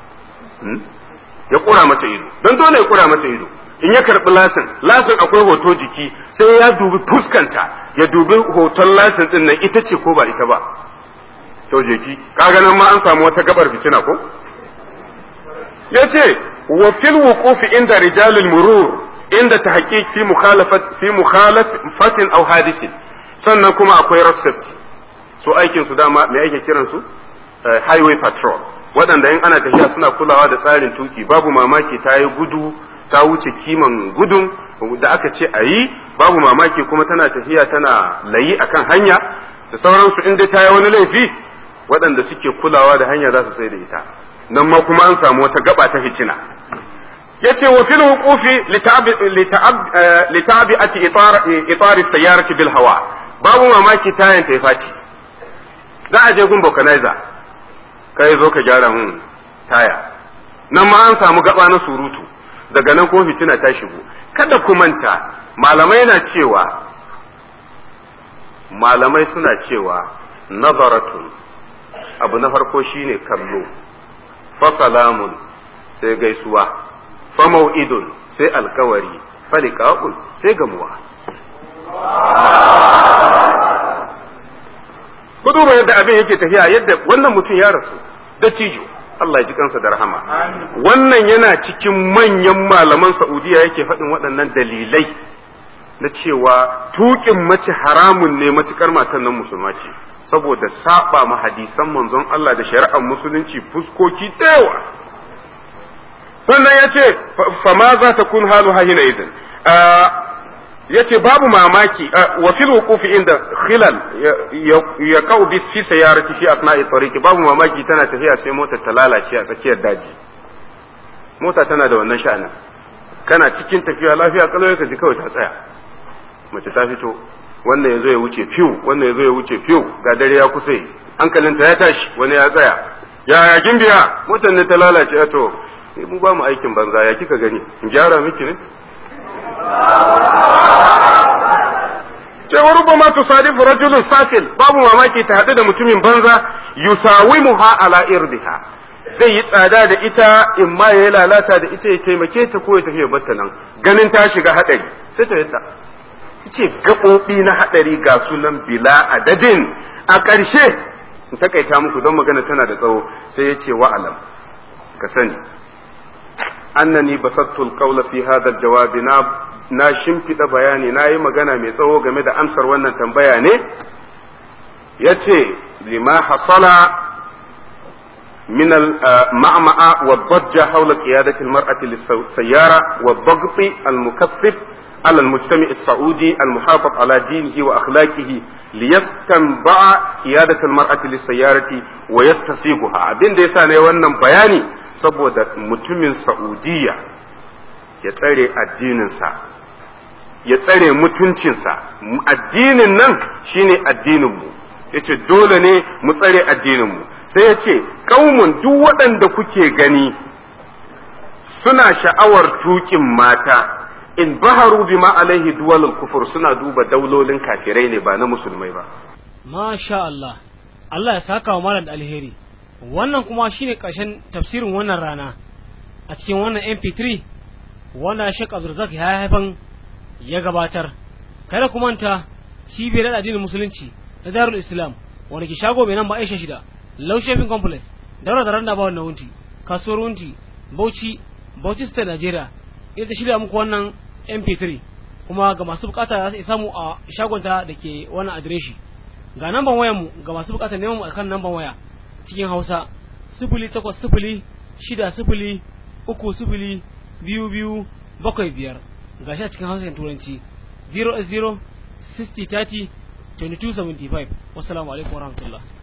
ya kura mata ido, don dole ya kura mata ido. In ya karbi lasin akwai hoto jiki, sai ya dubi fuskanta, ya dubi hoton lasin din nan ita ce ko ba ita ba. To jeki, kaga nan ma an samu wata gabar fitina ko? Yace wa fil wuqufi inda rijalul murur, inda tahqiq fi mukhalafatin aw hadithin, sannan kuma akwai road safety. So aikin su dama me ake kiran su? Highway patrol. Waɗanda in ana tafiya suna kulawa da tsarin tuki, babu mamaki ta yi gudu, ta wuce kiman gudun da aka ce a yi, babu mamaki kuma tana tafiya tana layi akan hanya da sauransu. In dai ta yi wani laifi, waɗanda suke kulawa da hanya za su sai da ita. Nan ma kuma an samu wata gaba ta fitina. Yace wa fil wuqufi litabi'ati itar as-sayyarati bil hawa, babu mamaki tayan ta faci, za a je gun vulcanizer kai zo ka gyara mun taya, nan ma an samu gaba na surutu, daga nan ko fitina ta shigo. Kada ku manta malamai suna cewa nazaratun abu na farko shine kallo, fa salamun sai gaisuwa, fa mau'idun sai alkawari, fa liqa'un sai gamuwa. ku duba yadda abin yake tafiya, yadda wannan mutum ya rasu da tijo, Allah ya ji kansa da rahama. Wannan yana cikin manyan malaman Saudiya yake faɗin waɗannan dalilai na cewa tuƙin mace haramun ne matukar matan nan musulma ce, saboda saba ma hadisan manzon Allah da shari'ar musulunci fuskoki dayawa. Sannan ya ce fama za ta kun halu hahina idan yace babu mamaki wa fil wuqufi inda khilal ya kau bi fi sayarati fi asna'i tariqi, babu mamaki tana tafiya sai motar ta lalace a tsakiyar daji. Mota tana da wannan sha'anin, kana cikin tafiya lafiya kalau ka ji kawai ta tsaya, mace ta fito, wannan yazo ya wuce fiu, wannan yazo ya wuce fiu, ga dare ya kusa, hankalinta ya tashi, wani ya tsaya, ya gimbiya motar ne ta lalace. To mu ba mu aikin banza, ya kika gani in gyara miki ne? Cewa rubama tusadifu rajulun safil, babu mamaki ta haɗu da mutumin banza, yusawimuha ala irdiha, zai yi tsada da ita, in ma ya lalata da ita ya taimake ta ko ya tafi ya batta nan, ganin ta shiga haɗari sai ta yadda. Ce gaɓoɓi na haɗari ga sunan bila adadin. A ƙarshe in takaita muku don magana tana da tsawo, sai ya ce wa'alam, ka sani annani basattul qawla fi hadha al-jawab, na shimfida bayani, na yi magana mai tsawo game da amsar wannan tambaya ne. yace lima hasala من المعمعة والضجة حول قيادة المرأة للسيارة والضغط المكثف على المجتمع السعودي المحافظ على دينه وأخلاقه ليستنبع قيادة المرأة للسيارة ويستسيغها. abin da yasa ne wannan bayani saboda mutumin Saudiya ya tsare addininsa, ya tsare mutuncinsa. Addinin nan shine addininmu, yace dole ne mu tsare addininmu. Sai ya ce ƙaumun duk waɗanda kuke gani suna sha'awar tuƙin mata, in baharu bima alaihi duwalul kufur, suna duba daulolin kafirai ne ba na musulmai ba. Masha Allah, Allah ya saka wa malam da alheri. Wannan kuma shine ƙarshen tafsirin wannan rana a cikin wannan MP3 wanda Sheikh Abdulrazak ya haifan ya gabatar. Kada ku manta cibiyar addinin musulunci na Darul Islam wanda ke shago mai namba Aisha 6 Low Shopping Complex, daura da randa ba wannan wunti, kasuwar wunti, Bauchi State, Nigeria. Ita shirya muku wannan MP3, kuma ga masu bukata za su samu a shagonta da ke wannan adireshi. Ga namban wayar mu ga masu bukata neman mu akan namban waya cikin Hausa 08060302275. Gashi a cikin Hausa da Turanci 08060302275. Wassalamu alaikum warahmatullahi.